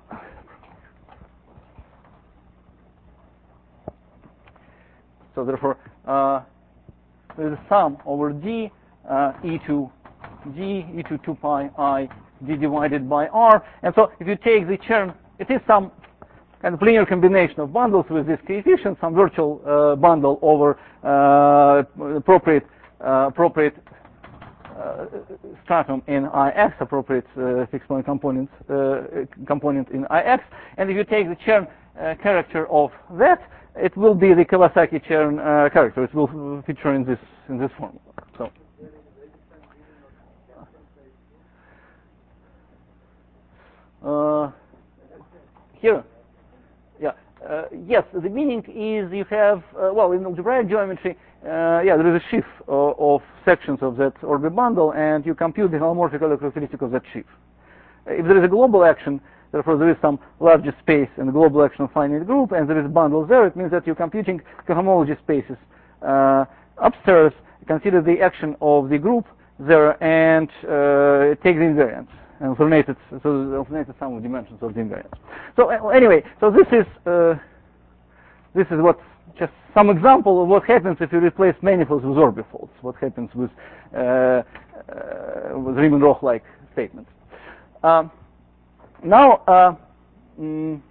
So therefore, uh, there is a sum over d, uh, e to d, e to two pi I, d divided by r. And so if you take the Chern, it is some kind of linear combination of bundles with this coefficient, some virtual uh, bundle over uh, appropriate uh, appropriate uh, stratum in I X, appropriate uh, fixed point components uh, component in I X. And if you take the Chern uh, character of that, it will be the Kawasaki Chern uh, character. It will feature in this in this formula. So. Uh, here, yeah, uh, yes. The meaning is you have uh, well in algebraic geometry, uh, yeah, there is a sheaf uh, of sections of that orbit bundle, and you compute the homomorphic characteristic of that sheaf. If there is a global action, therefore there is some larger space in the global action of finite group, and there is bundles there. It means that you're computing cohomology spaces uh, upstairs. Consider the action of the group there and uh, take the invariance. And alternated, so the alternated sum of dimensions of the invariance. So uh, anyway, so this is uh, this is what just some example of what happens if you replace manifolds with orbifolds. What happens with uh, uh, with Riemann-Roch-like statements. Um, now uh, mm,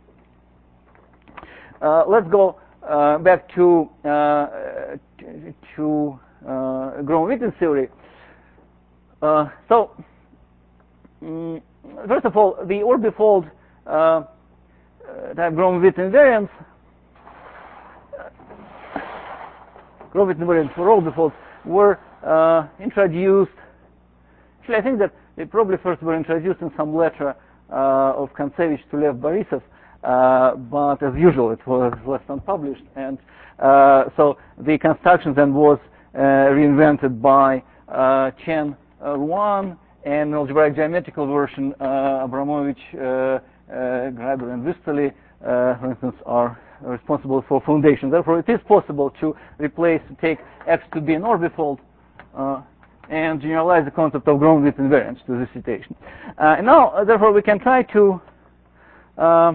uh, let's go uh, back to uh, to uh, Gromov-Witten theory. Uh, so. Mm, first of all, the orbifold uh, uh, type Gromov-Witten invariants, uh, Gromov-Witten invariants for orbifolds were uh, introduced Actually, I think that they probably first were introduced in some letter uh, of Kontsevich to Lev Borisov, uh, but as usual, it was left unpublished. And uh, so the construction then was uh, reinvented by uh, Chen uh, Ruan, and algebraic geometrical version, uh, Abramovich, uh, uh, Graeber, and Vistoli, uh, for instance, are responsible for foundation. Therefore, it is possible to replace, take X to be an orbifold, uh, and generalize the concept of ground-width invariance to this situation. Uh, and now, uh, therefore, we can try to, uh,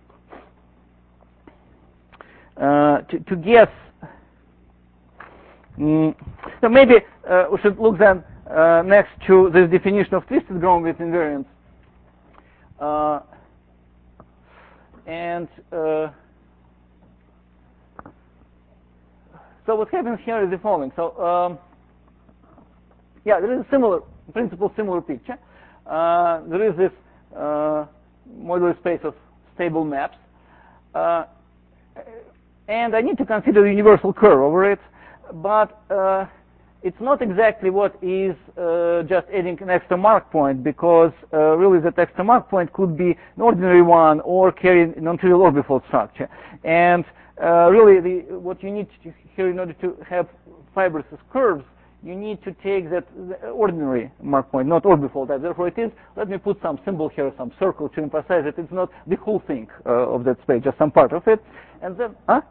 uh, to, to guess. Mm, so maybe uh, we should look then uh, next to this definition of twisted ground-width invariance. Uh, and uh, so what happens here is the following. So. Um, Yeah, there is a similar principle, similar picture. Uh, there is this uh, modular space of stable maps, uh, and I need to consider the universal curve over it. But uh, it's not exactly what is uh, just adding an extra mark point, because uh, really that extra mark point could be an ordinary one or carry a non-trivial orbifold structure. And uh, really, the, what you need to here in order to have fibers as curves, you need to take that ordinary mark point, not orbifold type. Therefore, it is, let me put some symbol here, some circle, to emphasize that it's not the whole thing uh, of that space, just some part of it. And then, huh?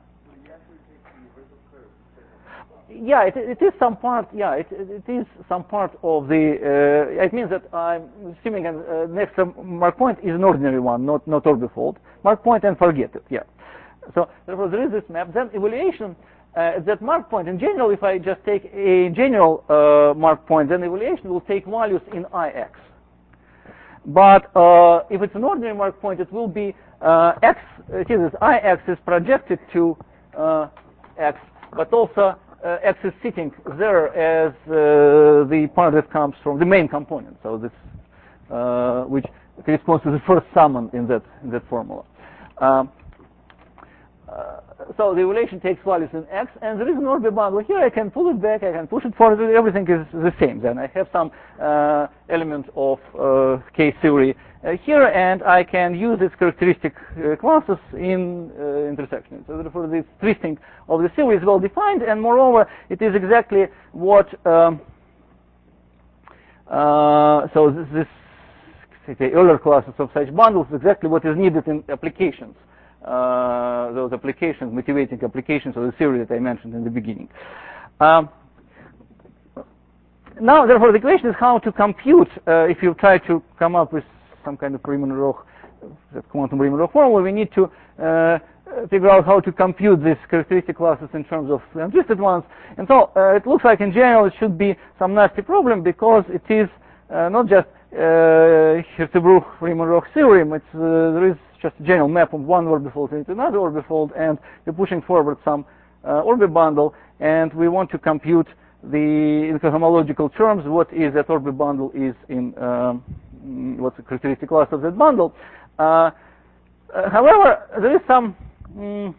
Yeah, it, it is some part, yeah, it, it is some part of the, uh, it means that I'm assuming an uh, next mark point is an ordinary one, not, not orbifold. Mark point and forget it, yeah. So, therefore, there is this map. Then evaluation, Uh, that mark point, in general, if I just take a general uh, mark point, then evaluation will take values in I X. But uh, if it's an ordinary mark point, it will be uh, X, it is I X is projected to uh, X, but also uh, X is sitting there as uh, the part that comes from the main component, so this, uh, which corresponds to the first summon in that, in that formula. Um, uh, So the evaluation takes values in X, and there is an orbibundle. Here I can pull it back, I can push it forward, everything is the same. Then I have some uh, element of uh, K-theory uh, here, and I can use its characteristic uh, classes in uh, intersection. So therefore this twisting of the theory is well defined, and moreover, it is exactly what, um, uh, so this, this say, Euler classes of such bundles is exactly what is needed in applications. Uh, those applications, motivating applications of the theory that I mentioned in the beginning. Um, now, therefore, the question is how to compute, uh, if you try to come up with some kind of Riemann-Roch, that quantum Riemann-Roch formula, we need to uh, figure out how to compute these characteristic classes in terms of untwisted ones. And so uh, it looks like in general it should be some nasty problem, because it is uh, not just uh, Hirzebruch Riemann-Roch theorem, it's, uh, there is just a general map of one orbifold into another orbifold, and you're pushing forward some uh, orbibundle, and we want to compute the, in cohomological terms, what is that orbibundle is in, um, what's the characteristic class of that bundle. Uh, uh, however, there is some, um,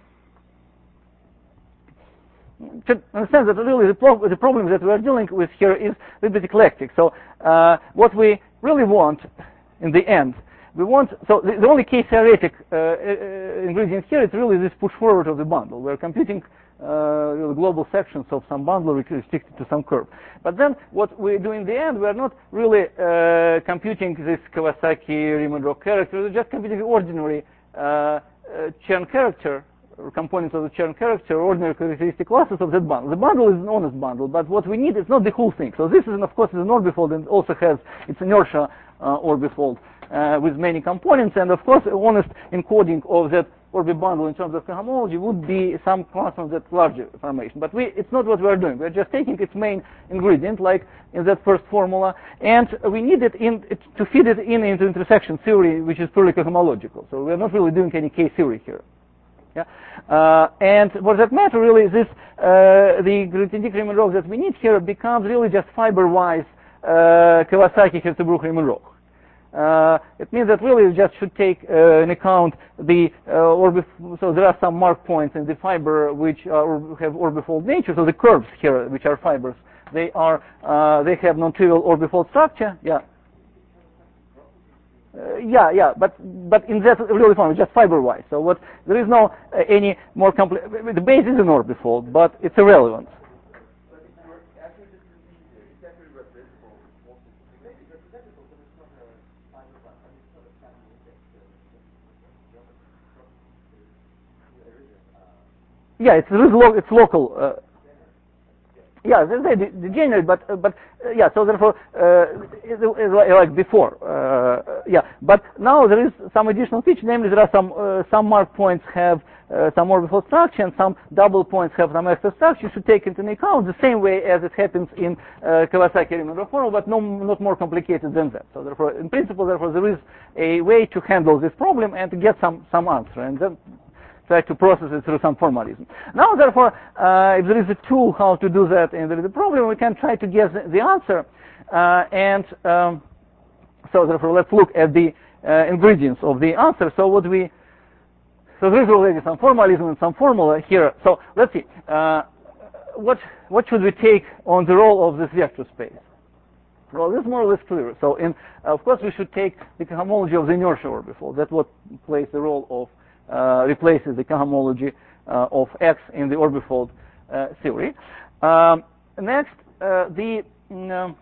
to understand that really the, pro the problem that we are dealing with here is a little bit eclectic. So uh, what we really want in the end, we want, so the, the only K-theoretic uh, uh, ingredient here is really this push forward of the bundle. We're computing uh, really global sections of some bundle restricted to some curve. But then what we do in the end, we're not really uh, computing this Kawasaki-Riemann-Roch character, we're just computing the ordinary uh, uh, Chern character, or components of the Chern character, ordinary characteristic classes of that bundle. The bundle is an honest bundle, but what we need is not the whole thing. So this is, of course, is an orbifold, and also has its inertia uh, orbifold. Uh, with many components, and of course, honest encoding of that orbibundle in terms of cohomology would be some class of that larger formation. But we, it's not what we're doing. We're just taking its main ingredient, like in that first formula, and we need it, in, it to feed it in into intersection theory, which is purely cohomological. So we're not really doing any K-theory here. Yeah? Uh, and for that matter, really, this uh, the gradientic Riemann-Roch that we need here becomes really just fiber-wise uh, Kawasaki-Hirzebruch Riemann-Roch. Uh, it means that really you just should take uh, in account the uh, orbif so there are some mark points in the fiber which are, have orbifold nature, so the curves here which are fibers they are uh, they have non-trivial orbifold structure. Yeah. Uh, yeah, yeah, but but in that really form, it's just fiber-wise. So what there is no uh, any more complex. The base is an orbifold, but it's irrelevant. But it's more, actually, this is easier. It's actually representable. Maybe it's representable, but it's not a fiber-wise. I mean, it's not a channel index. There is a. Yeah, it's lo it's local. Uh, Yeah, they say degenerate, but uh, but uh, yeah. So therefore, uh, it's, it's like before, uh, yeah. But now there is some additional feature, namely there are some uh, some mark points have uh, some orbifold structure, and some double points have some extra structure. You should take into account the same way as it happens in uh, Kawasaki-Riemann formula, but no not more complicated than that. So therefore, in principle, therefore there is a way to handle this problem and to get some some answer, and then try to process it through some formalism. Now, therefore, uh, if there is a tool how to do that and there is a problem, we can try to guess the, the answer. Uh, and um, so, therefore, let's look at the uh, ingredients of the answer. So, what we so there is already some formalism and some formula here. So, let's see. Uh, what what should we take on the role of this vector space? Well, this is more or less clear. So, in of course, we should take the cohomology of the inertia orbifold. That's what plays the role of Uh, replaces the cohomology uh, of X in the orbifold uh, theory. Um, next, uh, the um,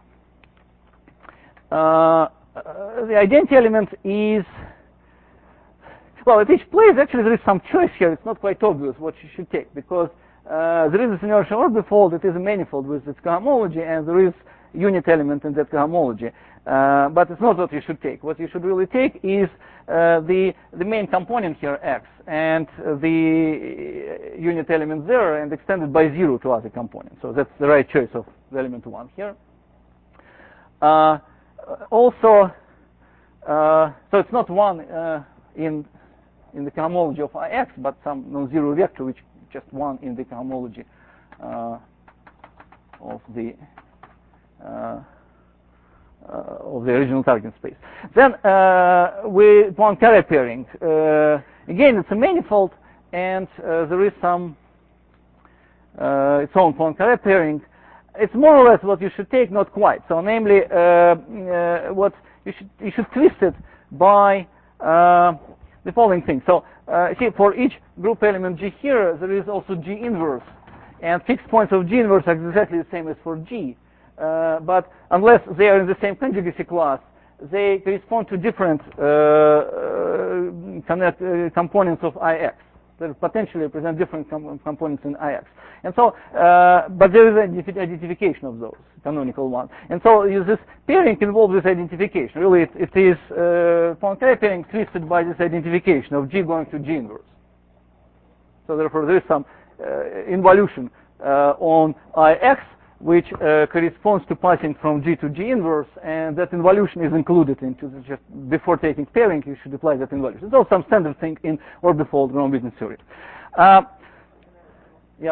uh, the identity element is, well, at each place actually there is some choice here. It's not quite obvious what you should take, because uh, there is this inertia orbifold. It is a manifold with its cohomology, and there is unit element in that cohomology. Uh, but it's not what you should take. What you should really take is uh, the the main component here, X, and uh, the unit element there, and extended by zero to other components. So that's the right choice of the element one here. Uh, also, uh, so it's not one uh, in in the cohomology of Ix, but some non-zero vector, which is just one in the cohomology uh, of the uh, Uh, of the original target space. Then uh, with Poincare pairing, uh, again it's a manifold, and uh, there is some uh, its own Poincare pairing. It's more or less what you should take, not quite. So, namely, uh, uh, what you should you should twist it by uh, the following thing. So, uh, see, for each group element G here, there is also G inverse, and fixed points of G inverse are exactly the same as for G. Uh, but unless they are in the same conjugacy class, they correspond to different uh, uh, connect, uh, components of I X. They potentially represent different com components in I X. And so, uh, but there is an identification of those, canonical one. And so this pairing involves this identification. Really, it, it is uh, Poincare pairing twisted by this identification of G going to G inverse. So therefore, there is some uh, involution uh, on I X, which uh, corresponds to passing from G to G inverse, and that involution is included into the, just before taking pairing, you should apply that involution. It's also some standard thing in orbifold Gromov-Witten theory. Uh, yeah.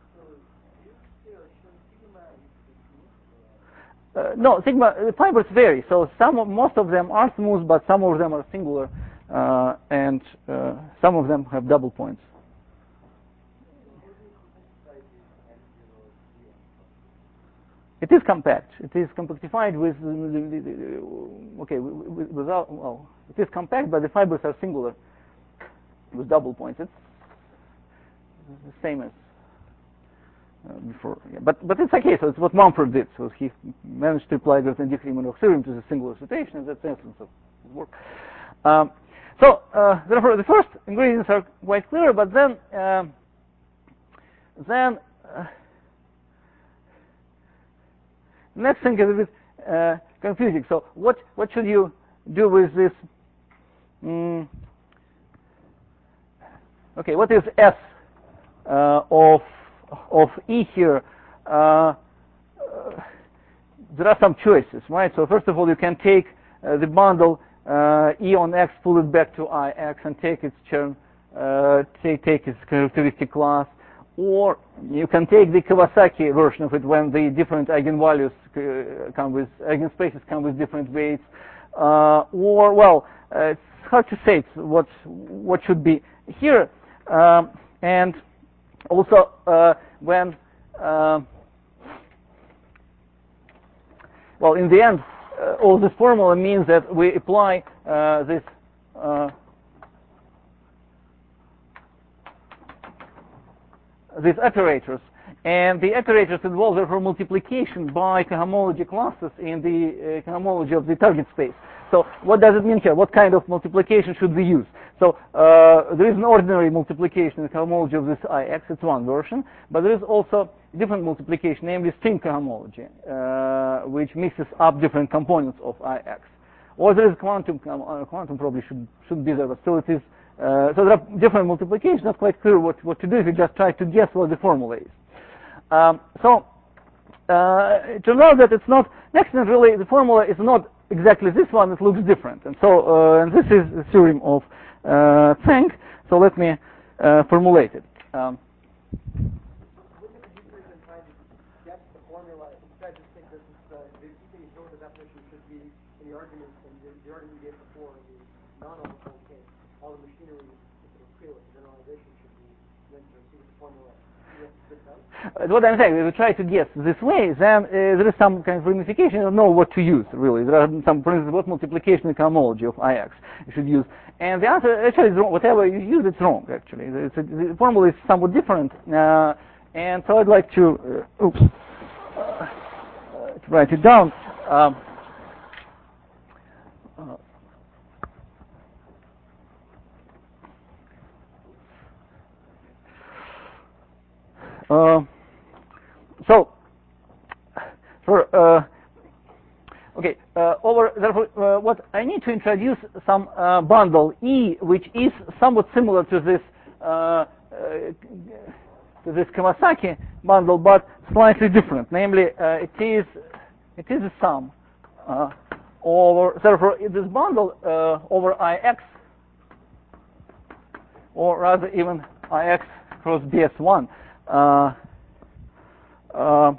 Uh, no, sigma the fibers vary. So some, of, most of them are smooth, but some of them are singular, uh, and uh, some of them have double points. It is compact. It is compactified with, okay, without, well, it is compact, but the fibers are singular with double points. It's the same as uh, before. Yeah. But but it's okay. So it's what Mumford did. So he managed to apply Grothendieck-Riemann theorem to the singular situation, and that's the essence of his work. Um, so uh, therefore, the first ingredients are quite clear, but then uh, then. Uh, Next thing is a bit uh, confusing. So what what should you do with this? Mm, okay, what is S uh, of of E here? Uh, uh, there are some choices, right? So first of all, you can take uh, the bundle uh, E on X, pull it back to I X, and take its term, uh, take take its characteristic class. Or you can take the Kawasaki version of it when the different eigenvalues uh, come with, eigenspaces come with different weights. Uh, or, well, uh, it's hard to say what, what should be here. Um, and also, uh, when, uh, well, in the end, uh, all this formula means that we apply uh, this uh, these operators, and the operators involve therefore multiplication by cohomology classes in the uh, cohomology of the target space. So what does it mean here? What kind of multiplication should we use? So uh, there is an ordinary multiplication in the cohomology of this I X, it's one version, but there is also a different multiplication, namely string cohomology, uh, which mixes up different components of I X. Or there is quantum, uh, quantum probably should, should be there, but still it is. Uh, so there are different multiplications, not quite clear what, what to do if you just try to guess what the formula is. Um, so uh, it turns out that it's not, next is really, the formula is not exactly this one, it looks different. And so uh, and this is the theorem of uh, Zhang, so let me uh, formulate it. Um, Wouldn't it be easier than trying to guess the formula? Instead, just think that the the key thing is know the definition should be in the argument, and the, the argument we gave before, in the non-overfold case, all the machinery is clear with generalization should be then to see what the formula is. Uh, what I'm saying, if we try to guess this way, then uh, there is some kind of ramification. You don't know what to use, really. There are some, for instance, what multiplication and cohomology of I X you should use. And the answer actually is wrong. Whatever you use, it's wrong, actually. It's a, the formula is somewhat different. Uh, and so I'd like to, uh, oops, uh, uh, to write it down. Um, uh, Uh, so, for uh, okay, uh, over therefore, uh, what I need to introduce some uh, bundle E, which is somewhat similar to this uh, uh, to this Kawasaki bundle, but slightly different. Namely, uh, it is it is a sum uh, over therefore this bundle uh, over I X, or rather even I X cross B S one. Uh, uh,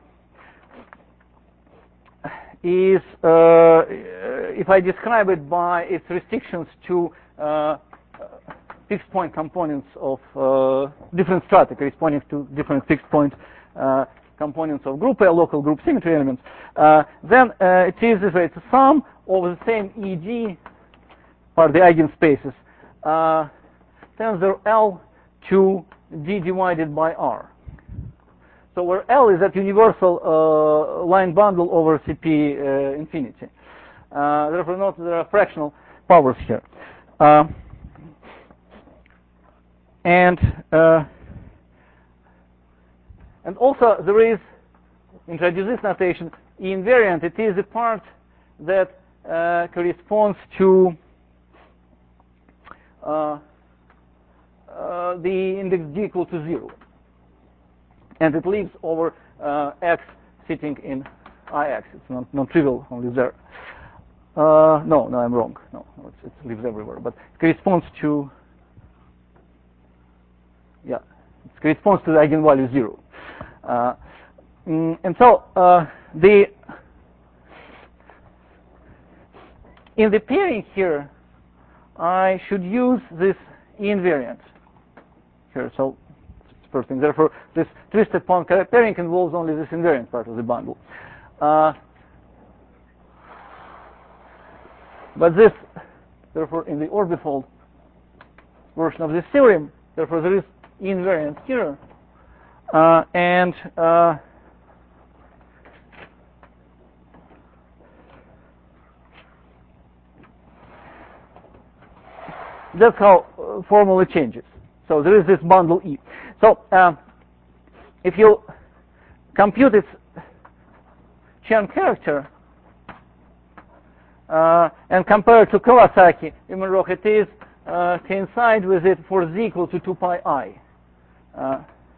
is, uh, if I describe it by its restrictions to uh, fixed point components of uh, different strata corresponding to different fixed point uh, components of group A, local group symmetry elements, uh, then uh, it is this way, it's a sum over the same E G for the eigenspaces, uh, tensor L to D divided by R. So where L is that universal uh, line bundle over C P uh, infinity. Uh, therefore, note there are fractional powers here. Uh, and uh, and also there is, introduce this notation, E invariant. It is a part that uh, corresponds to uh, uh, the index G equal to zero. And it lives over uh, X sitting in I X. It's not non-trivial, only there. Uh, no, no, I'm wrong. No, no it's, it lives everywhere. But it corresponds to, yeah, it corresponds to the eigenvalue zero. Uh, mm, and so uh, the in the pairing here, I should use this E invariant here. So. First thing. Therefore, this twisted point pairing involves only this invariant part of the bundle. Uh, but this, therefore, in the orbifold version of this theorem, therefore, there is invariant here, uh, and uh, that's how uh, formula changes. So there is this bundle E. So uh, if you compute its Chern character uh, and compare it to Kawasaki, Imanroch, it is uh, coincide with it for Z equal to two pi I. Uh,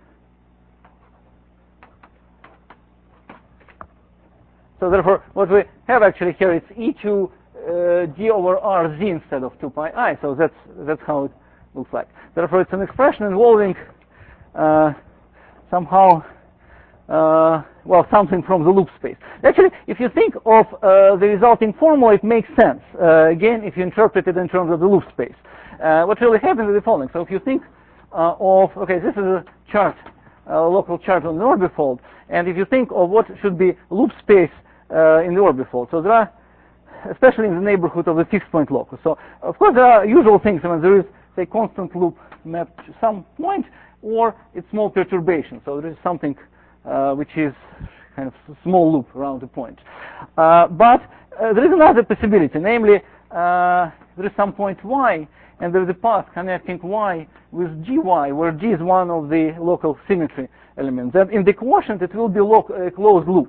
so therefore, what we have actually here is E to uh, G over R Z instead of two pi I. So that's that's how it looks like. Therefore, it's an expression involving uh, somehow, uh, well, something from the loop space. Actually, if you think of uh, the resulting formula, it makes sense. Uh, again, if you interpret it in terms of the loop space. Uh, what really happens is the following. So if you think uh, of, okay, this is a chart, a local chart on the orbifold, and if you think of what should be loop space uh, in the orbifold. So there are, especially in the neighborhood of the fixed point locus. So of course there are usual things when there is, say, constant loop mapped to some point, or it's small perturbation. So there is something uh, which is kind of a small loop around the point. Uh, but uh, there is another possibility, namely uh, there is some point y, and there is a path connecting y with gy, where g is one of the local symmetry elements. And in the quotient it will be a closed loop.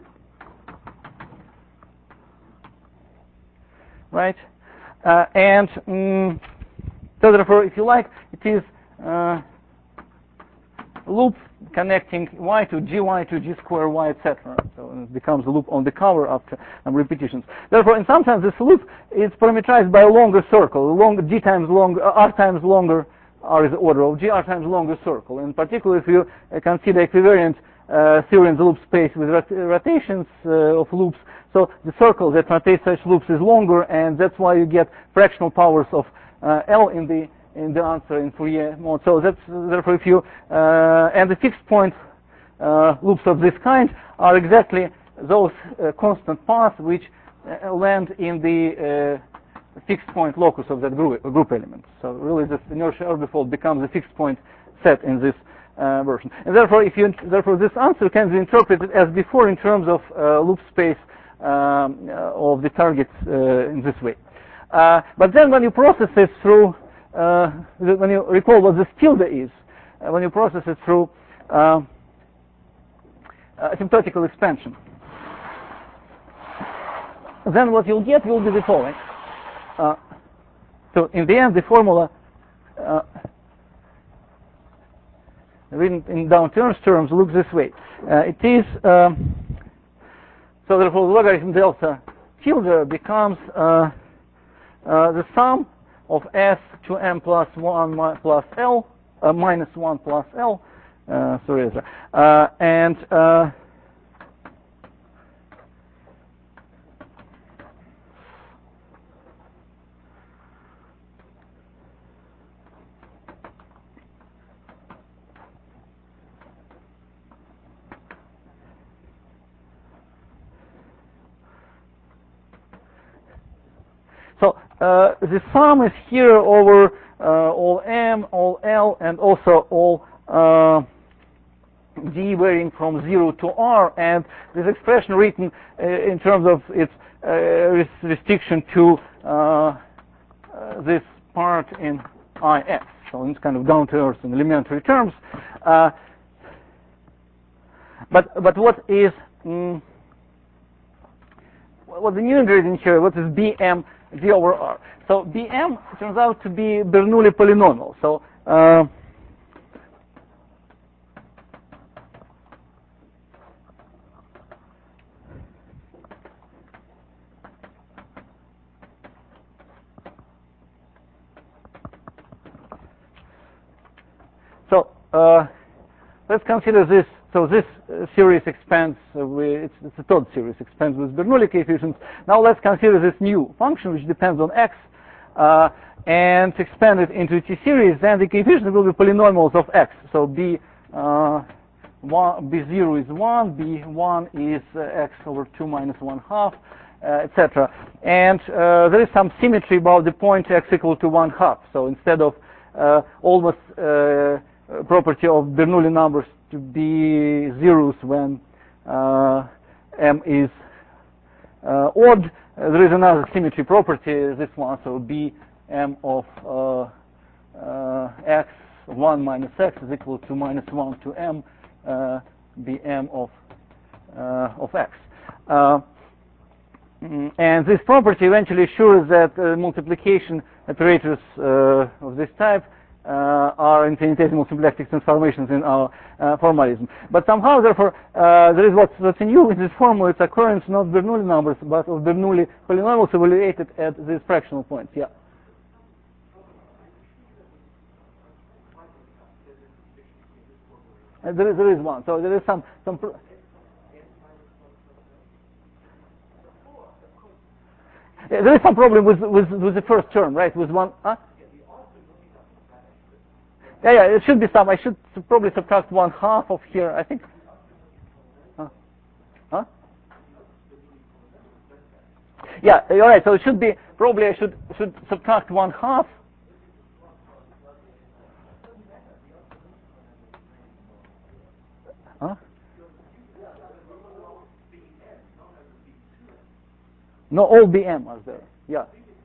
Right? Uh, and um, so therefore, if you like, it is uh, a loop connecting y to gy to g square y, et cetera. So it becomes a loop on the cover after some repetitions. Therefore, in some sense, this loop is parameterized by a longer circle, long g times longer, r times longer, r is the order of g, r times longer circle. In particular, if you uh, consider equivariant uh, theory in the loop space with rot rotations uh, of loops, so the circle that rotates such loops is longer, and that's why you get fractional powers of uh, L in the in the answer in Fourier mode. So that's therefore if you uh, and the fixed point uh, loops of this kind are exactly those uh, constant paths which uh, land in the uh, fixed point locus of that group, group element. So really, this inertia orbifold becomes a fixed point set in this uh, version. And therefore, if you therefore this answer can be interpreted as before in terms of uh, loop space um, uh, of the targets uh, in this way. Uh, but then when you process it through, uh, when you recall what this tilde is, uh, when you process it through uh, asymptotical expansion, then what you'll get will be the following. Uh, so in the end, the formula, uh, written in downturn terms, looks this way. Uh, it is, um, so therefore the logarithm delta tilde becomes uh, uh, the sum of s to m plus one plus l, uh, minus one plus l, uh, sorry, uh, and uh, so uh, the sum is here over uh, all m, all l, and also all uh, d varying from zero to r, and this expression written uh, in terms of its uh, restriction to uh, uh, this part in ix. So it's kind of down to earth in elementary terms. Uh, but but what is mm, what the new ingredient here? What is bm d over r? So bm turns out to be Bernoulli polynomial. So uh, so uh, let's consider this. So this uh, series expands uh, with, it's, it's a third series, expands with Bernoulli coefficients. Now let's consider this new function which depends on x uh, and expand it into T series, then the coefficients will be polynomials of x. So b, uh, one, b zero is one, b one is uh, x over two minus one half, uh, et cetera. And uh, there is some symmetry about the point x equal to one half. So instead of uh, almost uh, property of Bernoulli numbers to be zeros when uh, m is uh, odd, uh, there is another symmetry property, this one, so b m of uh, uh, x one minus x is equal to minus one to m uh, bm of uh, of x. Uh, and this property eventually assures that uh, multiplication operators uh, of this type Uh, are infinitesimal symplectic transformations in our uh, formalism. But somehow, therefore, uh, there is what's, what's new in this formula. It's occurrence not Bernoulli numbers, but of Bernoulli polynomials evaluated at these fractional points. Yeah. Uh, there is there is one. So there is some some. Pr yeah, there is some problem with with with the first term, right? With one. Huh? Yeah, yeah, it should be some. I should probably subtract one half of here, I think. Huh? Huh? Yeah, you're right. So it should be, probably I should should subtract one half. Huh? No, all B M are there. Yeah.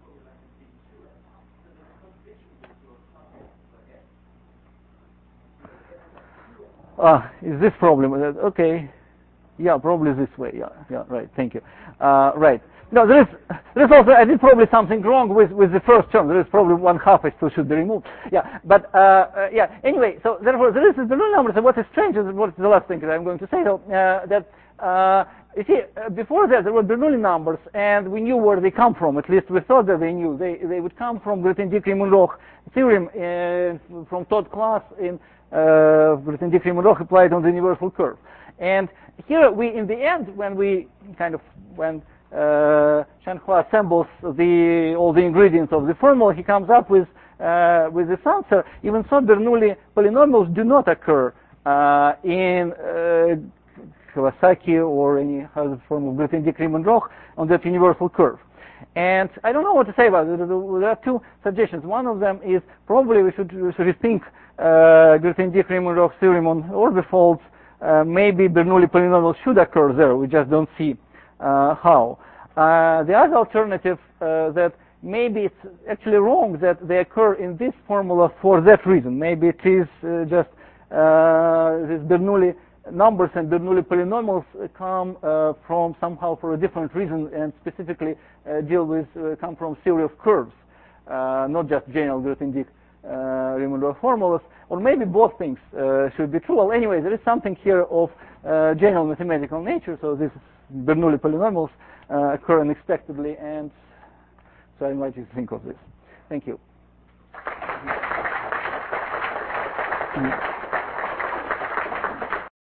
Ah, is this problem? Okay. Yeah, probably this way. Yeah, yeah, right. Thank you. Uh, right. No, there is there is also I did probably something wrong with with the first term. There is probably one half I still should be removed. Yeah, but uh, uh, yeah. Anyway, so therefore there is the Bernoulli number. So what is strange is what is the last thing that I'm going to say. So uh, that uh, you see uh, before that there were Bernoulli numbers, and we knew where they come from. At least we thought that they knew. They they would come from Grothendieck-Riemann-Roch theorem uh, from Todd class in uh, Grothendieck-Riemann-Roch applied on the universal curve. And here we, in the end, when we kind of when uh, Shanghua assembles the all the ingredients of the formula, he comes up with uh, with this answer. Even so, Bernoulli polynomials do not occur uh, in uh, Kawasaki or any other form of Grothendieck-Riemann-Roch on that universal curve. And I don't know what to say about it. There are two suggestions. One of them is probably we should, we should rethink uh, Grothendieck-Riemann-Roch theorem on orbifolds. Uh, maybe Bernoulli polynomials should occur there. We just don't see uh, how. Uh, the other alternative uh, that maybe it's actually wrong that they occur in this formula for that reason. Maybe it is uh, just uh, this Bernoulli numbers and Bernoulli polynomials come uh, from somehow for a different reason, and specifically uh, deal with uh, come from theory of curves, uh, not just general Grothendieck uh, Riemann-Roch formulas. Or maybe both things uh, should be true. Well, anyway, there is something here of uh, general mathematical nature. So these Bernoulli polynomials uh, occur unexpectedly, and so I invite you to think of this. Thank you. Mm-hmm.